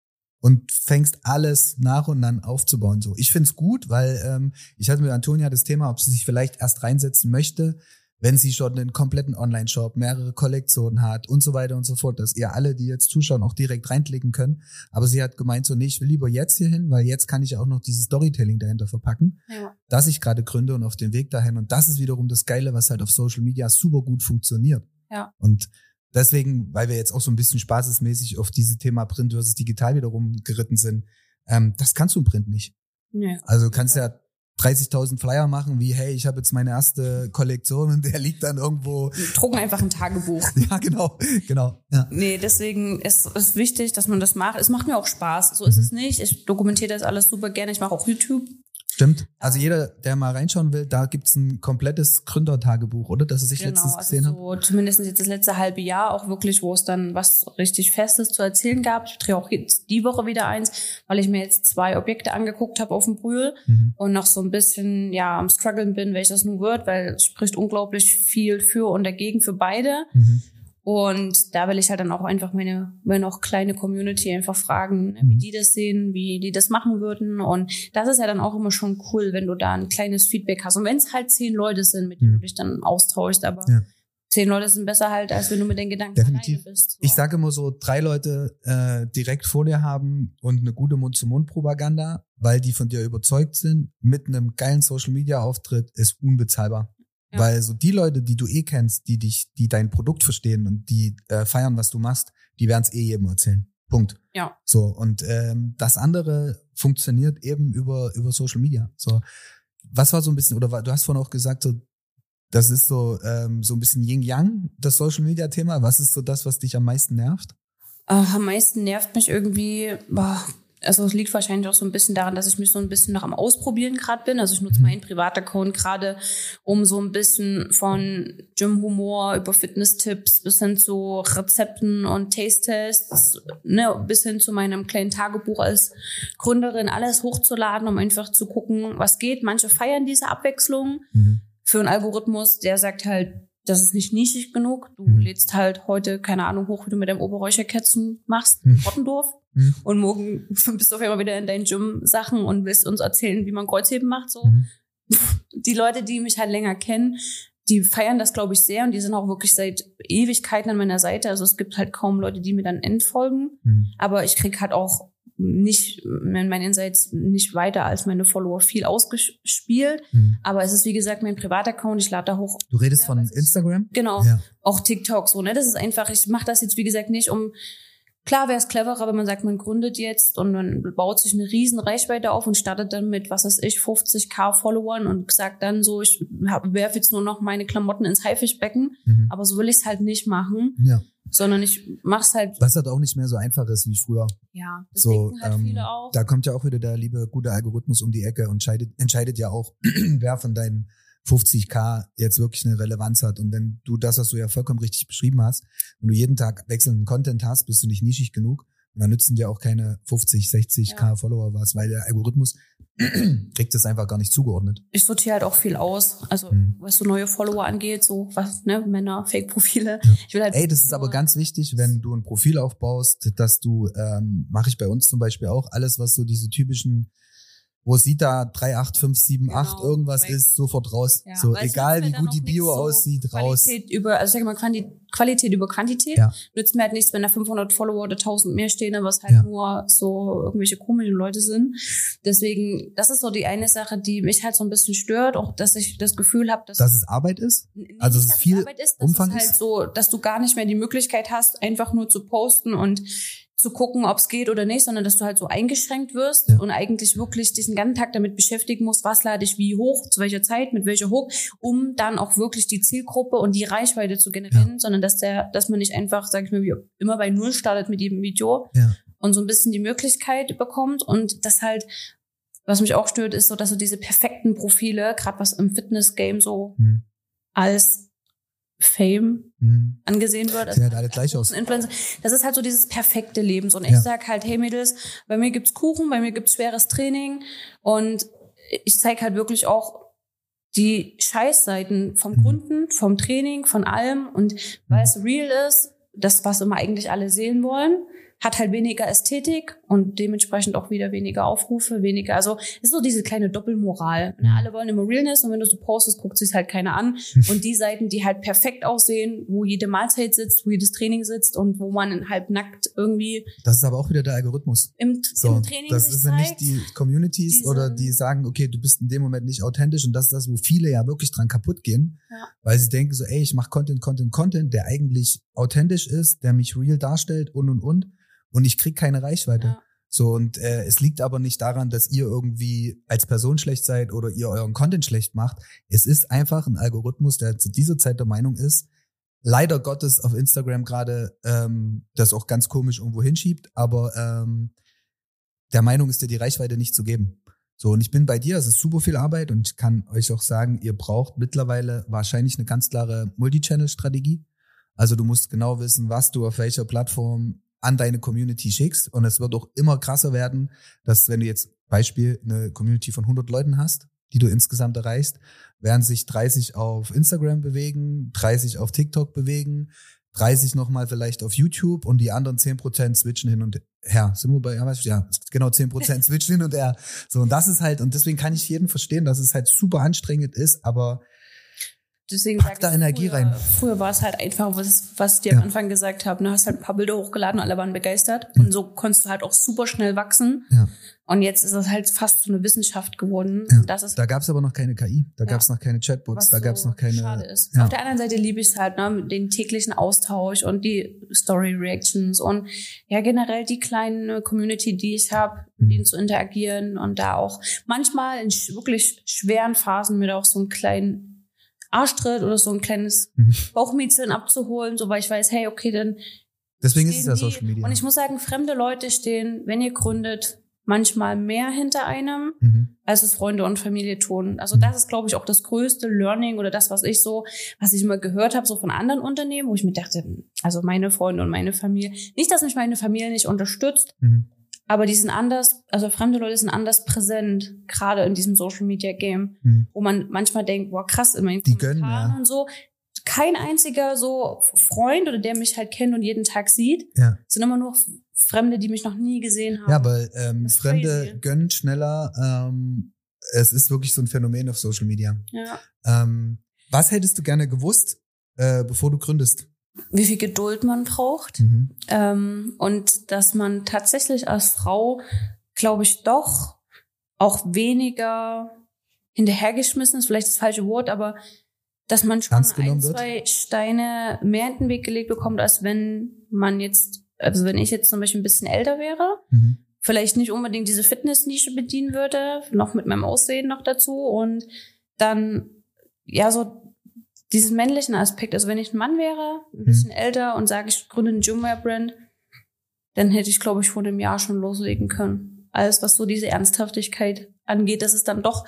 und fängst alles nach und nach aufzubauen. So, ich find's gut, weil ähm, ich hatte mit Antonia das Thema, ob sie sich vielleicht erst reinsetzen möchte, wenn sie schon einen kompletten Online-Shop, mehrere Kollektionen hat und so weiter und so fort, dass ihr alle, die jetzt zuschauen, auch direkt reinklicken können. Aber sie hat gemeint so, nee, ich will lieber jetzt hier hin, weil jetzt kann ich auch noch dieses Storytelling dahinter verpacken, ja. dass ich gerade gründe und auf dem Weg dahin. Und das ist wiederum das Geile, was halt auf Social Media super gut funktioniert. Ja. Und deswegen, weil wir jetzt auch so ein bisschen spaßesmäßig auf dieses Thema Print versus digital wiederum geritten sind, ähm, das kannst du im Print nicht. Nee. Also du kannst ja dreißigtausend Flyer machen, wie, hey, ich habe jetzt meine erste Kollektion und der liegt dann irgendwo. Wir drucken einfach ein Tagebuch. Ja, genau, genau. Ja. Nee, deswegen ist es wichtig, dass man das macht. Es macht mir auch Spaß, so mhm. ist es nicht. Ich dokumentiere das alles super gerne. Ich mache auch YouTube. Stimmt. Also jeder, der mal reinschauen will, da gibt's ein komplettes Gründertagebuch, oder? Das ich genau, letztens gesehen also so habe. Zumindest jetzt das letzte halbe Jahr auch wirklich, wo es dann was richtig Festes zu erzählen gab. Ich drehe auch jetzt die Woche wieder eins, weil ich mir jetzt zwei Objekte angeguckt habe auf dem Brühl mhm. und noch so ein bisschen ja am Struggeln bin, welches das nun wird, weil es spricht unglaublich viel für und dagegen für beide. Mhm. Und da will ich halt dann auch einfach meine, meine auch kleine Community einfach fragen, wie die das sehen, wie die das machen würden. Und das ist ja dann auch immer schon cool, wenn du da ein kleines Feedback hast. Und wenn es halt zehn Leute sind, mit denen du dich dann austauschst, aber ja. zehn Leute sind besser halt, als wenn du mit den Gedanken Definitiv. alleine bist. So. Ich sage immer so, drei Leute äh, direkt vor dir haben und eine gute Mund-zu-Mund-Propaganda, weil die von dir überzeugt sind, mit einem geilen Social-Media-Auftritt ist unbezahlbar. Ja. Weil so die Leute, die du eh kennst, die dich, die dein Produkt verstehen und die äh, feiern, was du machst, die werden es eh jedem erzählen. Punkt. Ja. So, und ähm, das andere funktioniert eben über über Social Media. So, was war so ein bisschen, oder du hast vorhin auch gesagt, so das ist so ähm, so ein bisschen Yin-Yang, das Social Media Thema. Was ist so das, was dich am meisten nervt? Äh, am meisten nervt mich irgendwie, boah, also es liegt wahrscheinlich auch so ein bisschen daran, dass ich mich so ein bisschen noch am Ausprobieren gerade bin. Also ich nutze meinen Privataccount gerade, um so ein bisschen von Gym-Humor über Fitness-Tipps bis hin zu Rezepten und Taste-Tests, ne, bis hin zu meinem kleinen Tagebuch als Gründerin alles hochzuladen, um einfach zu gucken, was geht. Manche feiern diese Abwechslung. Mhm. Für einen Algorithmus, der sagt halt, das ist nicht nischig genug. Du mhm. lädst halt heute, keine Ahnung, hoch, wie du mit deinem Oberräucherkätzchen machst, mhm. Rottendorf. Mhm. Und morgen bist du auf einmal wieder in deinen Gym-Sachen und willst uns erzählen, wie man Kreuzheben macht. So mhm. Die Leute, die mich halt länger kennen, die feiern das, glaube ich, sehr. Und die sind auch wirklich seit Ewigkeiten an meiner Seite. Also es gibt halt kaum Leute, die mir dann entfolgen. Mhm. Aber ich krieg halt auch nicht, meine Insights nicht weiter als meine Follower viel ausgespielt. Mhm. Aber es ist, wie gesagt, mein Privataccount. Ich lade da hoch. Du redest ja, von Instagram? Genau. Ja. Auch TikTok so, ne? Das ist einfach, ich mache das jetzt, wie gesagt, nicht um, klar wäre es cleverer, wenn man sagt, man gründet jetzt und man baut sich eine riesen Reichweite auf und startet dann mit, was weiß ich, fünfzigtausend Followern und sagt dann so, ich werfe jetzt nur noch meine Klamotten ins Haifischbecken. Mhm. Aber so will ich es halt nicht machen. Ja. Sondern ich mach's halt. Was halt auch nicht mehr so einfach ist wie früher. Ja, das so, denken halt ähm, viele auch. Da kommt ja auch wieder der liebe, gute Algorithmus um die Ecke und entscheidet, entscheidet ja auch, wer von deinen fünfzigtausend jetzt wirklich eine Relevanz hat. Und wenn du das, was du ja vollkommen richtig beschrieben hast, wenn du jeden Tag wechselnden Content hast, bist du nicht nischig genug. Und dann nützen dir auch keine fünfzig, sechzigtausend ja. Follower was, weil der Algorithmus kriegt das einfach gar nicht zugeordnet. Ich sortiere halt auch viel aus. Also, hm. was so neue Follower angeht, so was, ne, Männer, Fake-Profile. Ja. Ich will halt Ey, das ist aber ganz wichtig, wenn du ein Profil aufbaust, dass du, ähm, mache ich bei uns zum Beispiel auch, alles, was so diese typischen wo sieht da drei acht fünf sieben Genau, acht irgendwas weg. ist, sofort raus. Ja, So, weil es egal nützt wie mir dann gut die auch Bio nichts so aussieht, raus. Qualität über, also sag mal Quanti- Qualität über Quantität. Ja. Nützt mir halt nichts, wenn da fünfhundert Follower oder tausend mehr stehen, aber es halt Ja. nur so irgendwelche komischen Leute sind. Deswegen, das ist so die eine Sache, die mich halt so ein bisschen stört, auch dass ich das Gefühl habe, dass Dass es Arbeit ist? Nee, Also, nicht, es dass viel Arbeit ist, dass Umfang es halt ist? so, dass du gar nicht mehr die Möglichkeit hast, einfach nur zu posten und zu gucken, ob es geht oder nicht, sondern dass du halt so eingeschränkt wirst Ja. und eigentlich wirklich diesen ganzen Tag damit beschäftigen musst, was lade ich wie hoch, zu welcher Zeit, mit welcher Hoch, um dann auch wirklich die Zielgruppe und die Reichweite zu generieren, Ja. sondern dass der, dass man nicht einfach, sag ich mal, wie immer bei Null startet mit jedem Video Ja. und so ein bisschen die Möglichkeit bekommt und das halt, was mich auch stört, ist so, dass so diese perfekten Profile, gerade was im Fitness-Game so Hm. als Fame Hm. angesehen wird. Sehen halt alle gleich aus. Influencer. Das ist halt so dieses perfekte Leben. So, und ich Ja. sag halt, hey Mädels, bei mir gibt's Kuchen, bei mir gibt's schweres Training und ich zeig halt wirklich auch die Scheißseiten vom Mhm. Kunden, vom Training, von allem und weil es real ist, das, was immer eigentlich alle sehen wollen, hat halt weniger Ästhetik und dementsprechend auch wieder weniger Aufrufe, weniger, also es ist so diese kleine Doppelmoral. Mhm. Alle wollen immer Realness und wenn du so postest, guckt sich's halt keiner an. Und die Seiten, die halt perfekt aussehen, wo jede Mahlzeit sitzt, wo jedes Training sitzt und wo man halb nackt irgendwie Das ist aber auch wieder der Algorithmus. im, So, im Training das sich sind nicht zeigt. die Communities Diese- oder die sagen, okay, du bist in dem Moment nicht authentisch und das ist das, wo viele ja wirklich dran kaputt gehen, Ja. weil sie denken so, ey, ich mache Content, Content, Content, der eigentlich authentisch ist, der mich real darstellt und und und und ich krieg keine Reichweite. Ja. So und äh, es liegt aber nicht daran, dass ihr irgendwie als Person schlecht seid oder ihr euren Content schlecht macht. Es ist einfach ein Algorithmus, der zu dieser Zeit der Meinung ist, leider Gottes auf Instagram gerade ähm, das auch ganz komisch irgendwo hinschiebt, aber ähm, der Meinung ist, dir die Reichweite nicht zu geben. So, und ich bin bei dir, es ist super viel Arbeit und ich kann euch auch sagen, ihr braucht mittlerweile wahrscheinlich eine ganz klare Multichannel-Strategie. Also du musst genau wissen, was du auf welcher Plattform an deine Community schickst und es wird auch immer krasser werden, dass wenn du jetzt Beispiel eine Community von hundert Leuten hast, die du insgesamt erreichst, werden sich dreißig auf Instagram bewegen, dreißig auf TikTok bewegen, dreißig nochmal vielleicht auf YouTube und die anderen zehn Prozent switchen hin und her. Sind wir bei, ja, weißt du, ja, genau zehn Prozent switchen hin und her. So, und das ist halt, und deswegen kann ich jeden verstehen, dass es halt super anstrengend ist, aber Deswegen pack sag da ich, Energie früher, rein. Früher war es halt einfach, was, was ich dir Ja. am Anfang gesagt habe. Du hast halt ein paar Bilder hochgeladen, alle waren begeistert. Ja. Und so konntest du halt auch super schnell wachsen. Ja. Und jetzt ist es halt fast so eine Wissenschaft geworden. Ja. Und das ist Da gab es aber noch keine K I, da Ja. gab es noch keine Chatbots, was da so gab es noch keine. schade ist. Ja. Auf der anderen Seite liebe ich es halt, ne, mit den täglichen Austausch und die Story-Reactions und ja generell die kleine Community, die ich habe, mit Mhm. denen zu interagieren und da auch manchmal in sch- wirklich schweren Phasen mir da auch so einen kleinen Arschtritt oder so ein kleines Mhm. Bauchmiezeln abzuholen, so weil ich weiß, hey, okay, dann Deswegen ist es stehen ja die- Social Media. Und ich muss sagen, fremde Leute stehen, wenn ihr gründet, manchmal mehr hinter einem, mhm. als es Freunde und Familie tun. Also Mhm. das ist, glaube ich, auch das größte Learning oder das, was ich so, was ich immer gehört habe, so von anderen Unternehmen, wo ich mir dachte, also meine Freunde und meine Familie, nicht, dass mich meine Familie nicht unterstützt, Mhm. aber die sind anders, also fremde Leute sind anders präsent, gerade in diesem Social-Media-Game, Mhm. wo man manchmal denkt, boah, krass, in meinen Die gönnen, Kommentaren ja. und so. Kein einziger so Freund oder der mich halt kennt und jeden Tag sieht, Ja. sind immer nur Fremde, die mich noch nie gesehen haben. Ja, weil ähm, Das ist Fremde crazy. gönnen schneller. Ähm, es ist wirklich so ein Phänomen auf Social Media. Ja. Ähm, was hättest du gerne gewusst, äh, bevor du gründest? Wie viel Geduld man braucht. Mhm. Ähm, und dass man tatsächlich als Frau, glaube ich, doch auch weniger hinterhergeschmissen ist, vielleicht das falsche Wort, aber dass man schon Ernst genommen ein, wird? zwei Steine mehr in den Weg gelegt bekommt, als wenn man jetzt, also wenn ich jetzt zum Beispiel ein bisschen älter wäre, Mhm. vielleicht nicht unbedingt diese Fitness-Nische bedienen würde, noch mit meinem Aussehen noch dazu und dann, ja, so diesen männlichen Aspekt, also wenn ich ein Mann wäre, ein bisschen älter und sage, ich gründe einen Gymwear-Brand, dann hätte ich, glaube ich, vor einem Jahr schon loslegen können. Alles, was so diese Ernsthaftigkeit angeht, das ist dann doch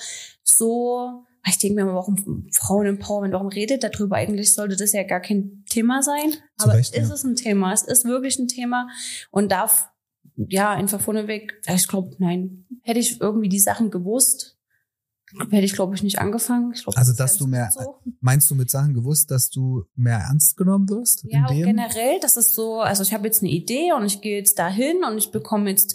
so, ich denke mir, warum Frauen-Empowerment, warum redet darüber? Eigentlich sollte das ja gar kein Thema sein. Zu Aber Recht, ist ja. es ein Thema? Es ist wirklich ein Thema und darf, ja, einfach vorneweg, ich glaube, nein, hätte ich irgendwie die Sachen gewusst, hätte ich, glaube ich, nicht angefangen. Ich glaub, Also, das dass ist du ganz mehr, gut so. meinst du mit Sachen gewusst, dass du mehr ernst genommen wirst? Ja, in auch dem? generell, das ist so, also ich habe jetzt eine Idee und ich gehe jetzt dahin und ich bekomme jetzt,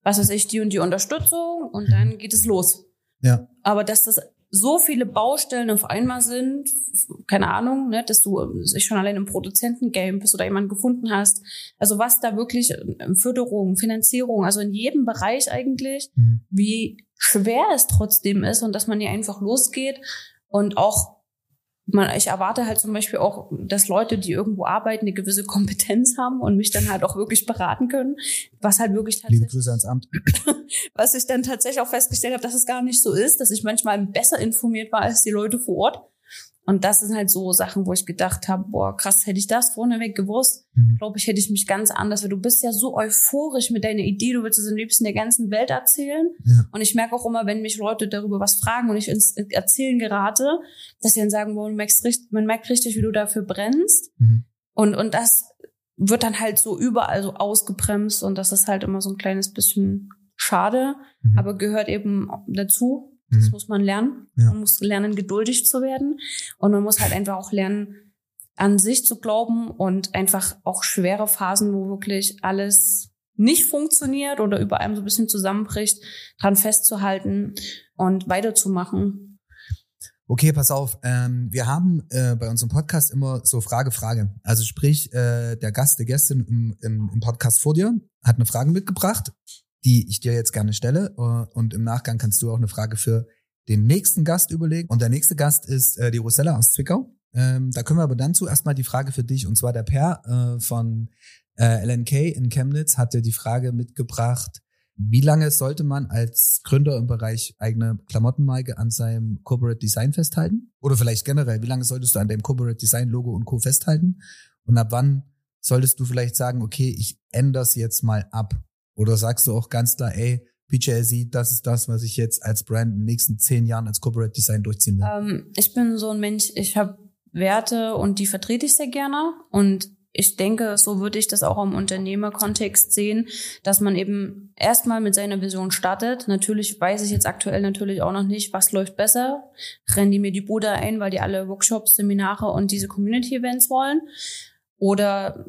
was weiß ich, die und die Unterstützung und dann geht es los. Ja. Aber dass das so viele Baustellen auf einmal sind, keine Ahnung, ne, dass du sich schon allein im Produzentengame bist oder jemanden gefunden hast. Also was da wirklich Förderung, Finanzierung, also in jedem Bereich eigentlich, mhm. wie schwer es trotzdem ist und dass man hier einfach losgeht und auch man, ich erwarte halt zum Beispiel auch, dass Leute, die irgendwo arbeiten, eine gewisse Kompetenz haben und mich dann halt auch wirklich beraten können, was halt wirklich tatsächlich... Liebe Grüße ans Amt. Was ich dann tatsächlich auch festgestellt habe, dass es gar nicht so ist, dass ich manchmal besser informiert war als die Leute vor Ort. Und das sind halt so Sachen, wo ich gedacht habe, boah, krass, hätte ich das vorneweg gewusst, mhm. glaube ich, hätte ich mich ganz anders, weil du bist ja so euphorisch mit deiner Idee, du willst es am liebsten der ganzen Welt erzählen. Ja. Und ich merke auch immer, wenn mich Leute darüber was fragen und ich ins Erzählen gerate, dass sie dann sagen, boah, du merkst richtig, man merkt richtig, wie du dafür brennst. Mhm. Und, und das wird dann halt so überall so ausgebremst und das ist halt immer so ein kleines bisschen schade, mhm. aber gehört eben dazu. Das muss man lernen. Ja. Man muss lernen, geduldig zu werden. Und man muss halt einfach auch lernen, an sich zu glauben und einfach auch schwere Phasen, wo wirklich alles nicht funktioniert oder über einem so ein bisschen zusammenbricht, dran festzuhalten und weiterzumachen. Okay, pass auf. Ähm, wir haben äh, bei unserem Podcast immer so Frage, Frage. Also sprich, äh, der Gast, der Gästin im, im, im Podcast vor dir hat eine Frage mitgebracht, die ich dir jetzt gerne stelle. Und im Nachgang kannst du auch eine Frage für den nächsten Gast überlegen. Und der nächste Gast ist äh, die Rosella aus Zwickau. Ähm, da können wir aber dann zuerst mal die Frage für dich. Und zwar der Per äh, von äh, L N K in Chemnitz hat dir die Frage mitgebracht, wie lange sollte man als Gründer im Bereich eigene Klamottenmarke an seinem Corporate Design festhalten? Oder vielleicht generell, wie lange solltest du an deinem Corporate Design Logo und Co. festhalten? Und ab wann solltest du vielleicht sagen, okay, ich ändere es jetzt mal ab? Oder sagst du auch ganz klar, ey, P J L C, das ist das, was ich jetzt als Brand in den nächsten zehn Jahren als Corporate Design durchziehen will? Ähm, ich bin so ein Mensch, ich habe Werte und die vertrete ich sehr gerne. Und ich denke, so würde ich das auch im Unternehmerkontext sehen, dass man eben erstmal mit seiner Vision startet. Natürlich weiß ich jetzt aktuell natürlich auch noch nicht, was läuft besser. Rennen die mir die Bude ein, weil die alle Workshops, Seminare und diese Community-Events wollen? Oder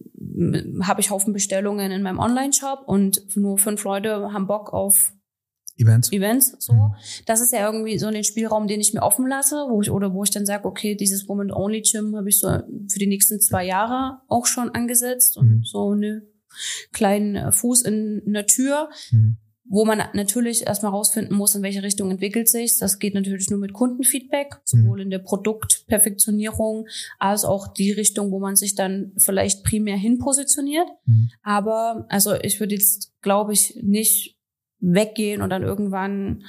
habe ich Haufen Bestellungen in meinem Online-Shop und nur fünf Leute haben Bock auf Events. Events, so. Mhm. Das ist ja irgendwie so den Spielraum, den ich mir offen lasse, wo ich, oder wo ich dann sage, okay, dieses Woman-Only-Gym habe ich so für die nächsten zwei Jahre auch schon angesetzt und mhm. so einen kleinen Fuß in einer Tür, mhm. wo man natürlich erstmal rausfinden muss, in welche Richtung entwickelt sich. Das geht natürlich nur mit Kundenfeedback, sowohl mhm. in der Produktperfektionierung als auch die Richtung, wo man sich dann vielleicht primär hin positioniert. Mhm. Aber also ich würde jetzt, glaube ich, nicht weggehen und dann irgendwann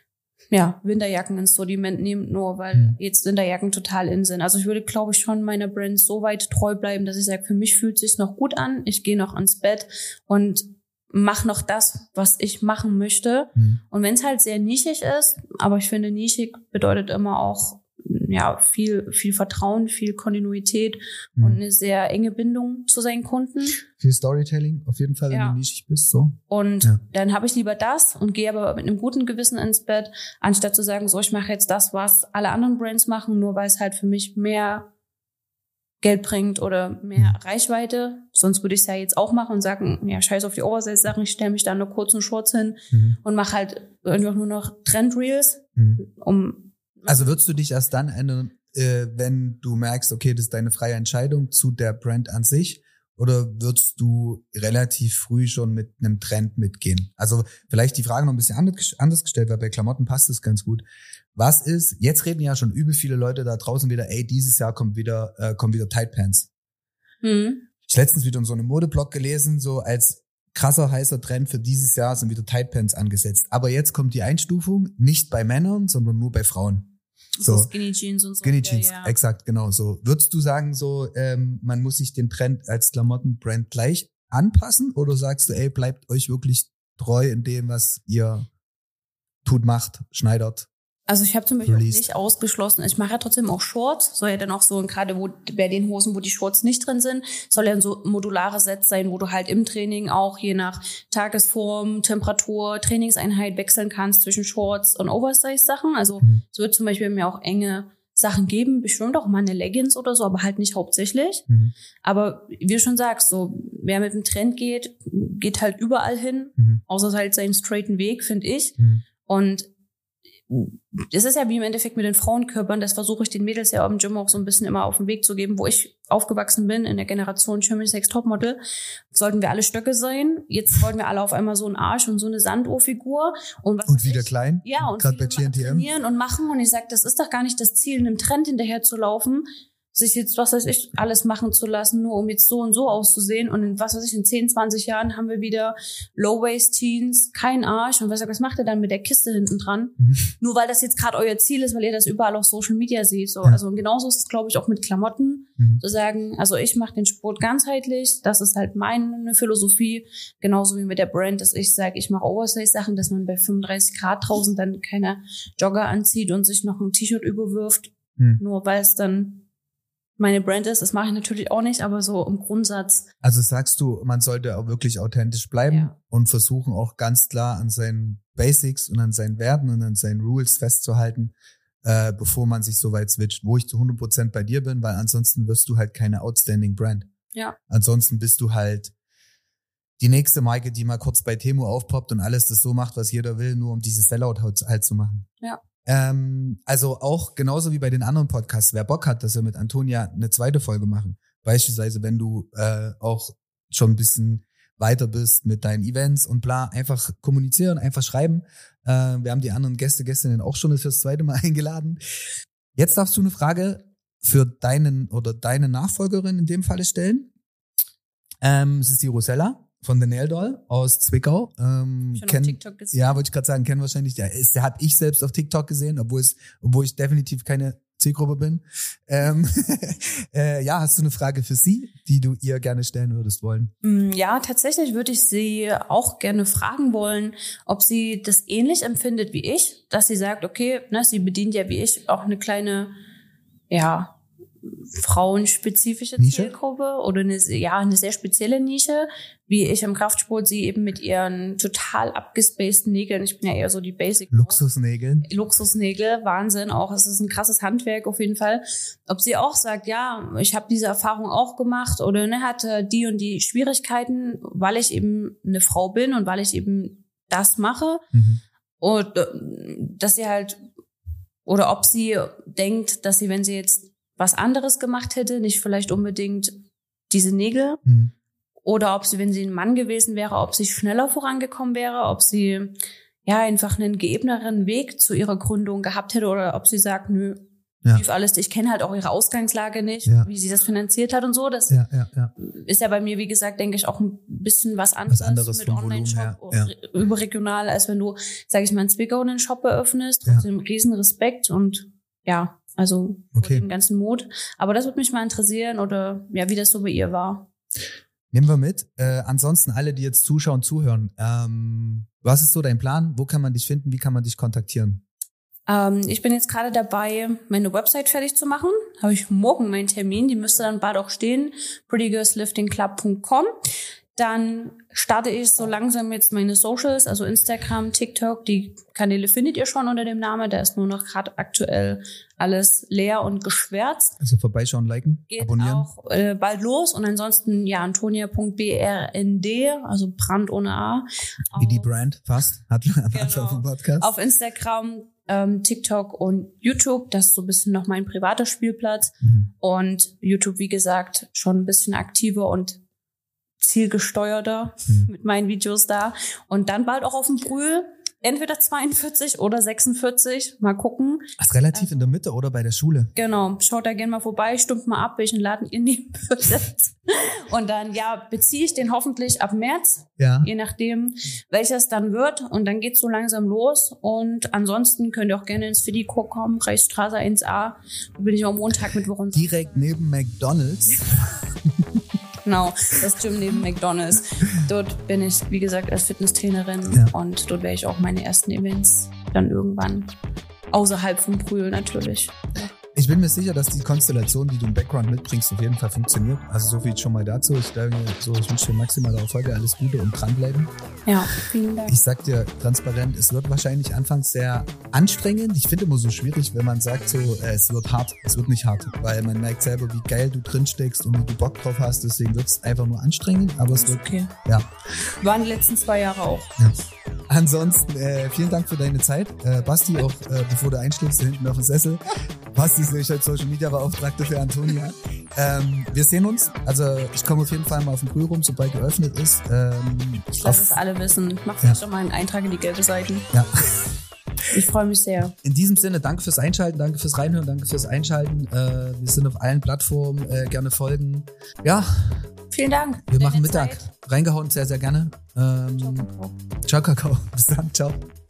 ja Winterjacken ins Sortiment nehmen, nur weil mhm. jetzt Winterjacken total in sind. Also ich würde, glaube ich, schon meiner Brand so weit treu bleiben, dass ich sage, für mich fühlt es sich noch gut an. Ich gehe noch ans Bett und mach noch das, was ich machen möchte. Mhm. Und wenn es halt sehr nischig ist, aber ich finde, nischig bedeutet immer auch ja viel viel Vertrauen, viel Kontinuität mhm. und eine sehr enge Bindung zu seinen Kunden. Viel Storytelling, auf jeden Fall, wenn ja. du nischig bist. So. Und ja. dann habe ich lieber das und gehe aber mit einem guten Gewissen ins Bett, anstatt zu sagen, so, ich mache jetzt das, was alle anderen Brands machen, nur weil es halt für mich mehr Geld bringt oder mehr mhm. Reichweite. Sonst würde ich es ja jetzt auch machen und sagen, ja, scheiß auf die Oversize-Sachen, ich stelle mich da nur kurzen Shorts hin mhm. und mache halt einfach nur noch Trend-Reels, mhm. um Also würdest du dich erst dann ändern, äh, wenn du merkst, okay, das ist deine freie Entscheidung zu der Brand an sich, oder würdest du relativ früh schon mit einem Trend mitgehen? Also vielleicht die Frage noch ein bisschen anders gestellt, weil bei Klamotten passt es ganz gut. Was ist, jetzt reden ja schon übel viele Leute da draußen wieder, ey, dieses Jahr kommt wieder, äh, kommen wieder Tight Pants. Mhm. Ich letztens wieder in so einem Modeblog gelesen, so als krasser, heißer Trend für dieses Jahr sind wieder Tight Pants angesetzt. Aber jetzt kommt die Einstufung, nicht bei Männern, sondern nur bei Frauen. So, so Skinny Jeans und so. Skinny Jeans, ja, ja. Exakt, genau so. Würdest du sagen, so ähm, man muss sich den Trend als Klamottenbrand gleich anpassen, oder sagst du, ey, bleibt euch wirklich treu in dem, was ihr tut, macht, schneidert? Also ich habe zum Beispiel auch nicht ausgeschlossen, ich mache ja trotzdem auch Shorts, soll ja dann auch so, gerade wo bei den Hosen, wo die Shorts nicht drin sind, soll ja so modulare Sets sein, wo du halt im Training auch je nach Tagesform, Temperatur, Trainingseinheit wechseln kannst zwischen Shorts und Oversize-Sachen. Also mhm. so wird zum Beispiel mir auch enge Sachen geben, bestimmt auch mal eine Leggings oder so, aber halt nicht hauptsächlich. Mhm. Aber wie du schon sagst, so wer mit dem Trend geht, geht halt überall hin, Mhm. außer halt seinen straighten Weg, finde ich. Mhm. Und es ist ja wie im Endeffekt mit den Frauenkörpern, das versuche ich den Mädels ja im Gym auch so ein bisschen immer auf den Weg zu geben, wo ich aufgewachsen bin, in der Generation Germany's Next Topmodel, sollten wir alle Stöcke sein. Jetzt wollten wir alle auf einmal so einen Arsch und so eine Sanduhrfigur. Und, was Und wieder ich, klein. Ja, und gerade bei G N T M. Trainieren und machen. Und ich sage, das ist doch gar nicht das Ziel, einem Trend hinterher zu laufen, sich jetzt, was weiß ich, alles machen zu lassen, nur um jetzt so und so auszusehen. Und in, was weiß ich, in zehn, zwanzig Jahren haben wir wieder Low-Waist-Teens, kein Arsch. Und was, was macht ihr dann mit der Kiste hinten dran? Mhm. Nur weil das jetzt gerade euer Ziel ist, weil ihr das überall auf Social Media seht. So. Ja. Also und genauso ist es, glaube ich, auch mit Klamotten. Mhm. Zu sagen, also ich mache den Sport ganzheitlich. Das ist halt meine Philosophie. Genauso wie mit der Brand, dass ich sage, ich mache Oversize-Sachen, dass man bei fünfunddreißig Grad draußen dann keine Jogger anzieht und sich noch ein T-Shirt überwirft. Mhm. Nur weil es dann meine Brand ist, das mache ich natürlich auch nicht, aber so im Grundsatz. Also sagst du, man sollte auch wirklich authentisch bleiben Ja. und versuchen auch ganz klar an seinen Basics und an seinen Werten und an seinen Rules festzuhalten, äh, bevor man sich so weit switcht, wo ich zu hundert Prozent bei dir bin, weil ansonsten wirst du halt keine outstanding Brand. Ja. Ansonsten bist du halt die nächste Marke, die mal kurz bei Temu aufpoppt und alles das so macht, was jeder will, nur um dieses Sellout halt, halt zu machen. Ja. Ähm, also auch genauso wie bei den anderen Podcasts, wer Bock hat, dass wir mit Antonia eine zweite Folge machen. Beispielsweise, wenn du äh, auch schon ein bisschen weiter bist mit deinen Events und bla, einfach kommunizieren, einfach schreiben. Äh, wir haben die anderen Gäste, Gästinnen auch schon fürs zweite Mal eingeladen. Jetzt darfst du eine Frage für deinen oder deine Nachfolgerin in dem Falle stellen. Ähm, es ist die Rosella von The Nail Doll aus Zwickau. Ähm, Schon kenn, auf TikTok gesehen. Ja, wollte ich gerade sagen, kennen wahrscheinlich. Ja, ist, der habe ich selbst auf TikTok gesehen, obwohl es, obwohl ich definitiv keine Zielgruppe bin. Ähm, äh, ja, hast du eine Frage für sie, die du ihr gerne stellen würdest wollen? Ja, tatsächlich würde ich sie auch gerne fragen wollen, ob sie das ähnlich empfindet wie ich, dass sie sagt, okay, ne, sie bedient ja wie ich auch eine kleine, ja, frauenspezifische Nische? Zielgruppe oder eine, ja, eine sehr spezielle Nische, wie ich im Kraftsport sie eben mit ihren total abgespaceden Nägeln, ich bin ja eher so die Basic Luxusnägeln. Luxusnägel, Wahnsinn, auch es ist ein krasses Handwerk auf jeden Fall. Ob sie auch sagt, ja, ich habe diese Erfahrung auch gemacht oder ne, hatte die und die Schwierigkeiten, weil ich eben eine Frau bin und weil ich eben das mache. Mhm. Und äh, dass sie halt, oder ob sie denkt, dass sie, wenn sie jetzt was anderes gemacht hätte, nicht vielleicht unbedingt diese Nägel, Mhm. oder ob sie, wenn sie ein Mann gewesen wäre, ob sie schneller vorangekommen wäre, ob sie ja einfach einen geebneren Weg zu ihrer Gründung gehabt hätte oder ob sie sagt, nö, Ja. lief alles, ich kenne halt auch ihre Ausgangslage nicht, Ja. wie sie das finanziert hat und so. Das Ja, ja, ja. ist ja bei mir, wie gesagt, denke ich, auch ein bisschen was anderes, Was anderes mit vom Volumen Online-Shop her, ja. überregional, als wenn du, sage ich mal, in Zwickau einen Shop eröffnest. Ja. Trotzdem riesen Respekt und ja, also Okay. vor dem ganzen Mut. Aber das würde mich mal interessieren oder ja, wie das so bei ihr war. Nehmen wir mit. Äh, ansonsten alle, die jetzt zuschauen, zuhören. Ähm, was ist so dein Plan? Wo kann man dich finden? Wie kann man dich kontaktieren? Ähm, ich bin jetzt gerade dabei, meine Website fertig zu machen. Habe ich morgen meinen Termin, die müsste dann bald auch stehen. pretty girls lifting club punkt com. Dann starte ich so langsam jetzt meine Socials, also Instagram, TikTok. Die Kanäle findet ihr schon unter dem Namen. Da ist nur noch gerade aktuell alles leer und geschwärzt. Also vorbeischauen, liken, Geht abonnieren. auch äh, bald los. Und ansonsten, ja, antonia punkt b r n d, also Brand ohne A. Wie die Auf- Brand, fast. Hat am Genau. Anfang vom Podcast. Auf Instagram, ähm, TikTok und YouTube. Das ist so ein bisschen noch mein privater Spielplatz. Mhm. Und YouTube, wie gesagt, schon ein bisschen aktiver und zielgesteuerter Mhm. mit meinen Videos da. Und dann bald auch auf dem Brühl. Entweder zweiundvierzig oder sechsundvierzig. Mal gucken. Ach, ist relativ in der Mitte oder bei der Schule? Genau. Schaut da gerne mal vorbei, stimmt mal ab, welchen Laden ihr nehmen würdet. Und dann, ja, beziehe ich den hoffentlich ab März. Ja. Je nachdem, welches dann wird. Und dann geht's so langsam los. Und ansonsten könnt ihr auch gerne ins Fidico kommen, Reichsstraße eins a. Da bin ich auch Montag, Mittwoch und Direkt neben McDonald's. Genau, das Gym neben McDonald's. Dort bin ich, wie gesagt, als Fitnesstrainerin. Ja. Und dort werde ich auch meine ersten Events dann irgendwann außerhalb vom Brühl natürlich. Ich Ich bin mir sicher, dass die Konstellation, die du im Background mitbringst, auf jeden Fall funktioniert. Also so viel schon mal dazu. Ich denke, so, ich wünsche dir maximale Erfolge, alles Gute und dranbleiben. Ja, vielen Dank. Ich sag dir transparent, es wird wahrscheinlich anfangs sehr anstrengend. Ich finde immer so schwierig, wenn man sagt so, äh, es wird hart. Es wird nicht hart, weil man merkt selber, wie geil du drin steckst und wie du Bock drauf hast. Deswegen wird es einfach nur anstrengend, aber es wird, okay. Ja. Waren die letzten zwei Jahre auch. Ja. Ansonsten, äh, vielen Dank für deine Zeit. Äh, Basti, auch äh, bevor du einschläfst, da hinten auf dem Sessel. Basti ist nämlich halt Social Media Beauftragte für Antonia. Ähm, wir sehen uns. Also ich komme auf jeden Fall mal auf den Brührum, sobald geöffnet ist. Ähm, ich lasse es alle wissen. Mach vielleicht ja. doch mal einen Eintrag in die gelbe Seiten. Ja. Ich freue mich sehr. In diesem Sinne, danke fürs Einschalten, danke fürs Reinhören, danke fürs Einschalten. Äh, wir sind auf allen Plattformen, äh, gerne folgen. Ja. Vielen Dank. Wir machen Mittag. Zeit. Reingehauen sehr, sehr gerne. Ähm, ciao, Kakao. Ciao, Kakao. Bis dann. Ciao.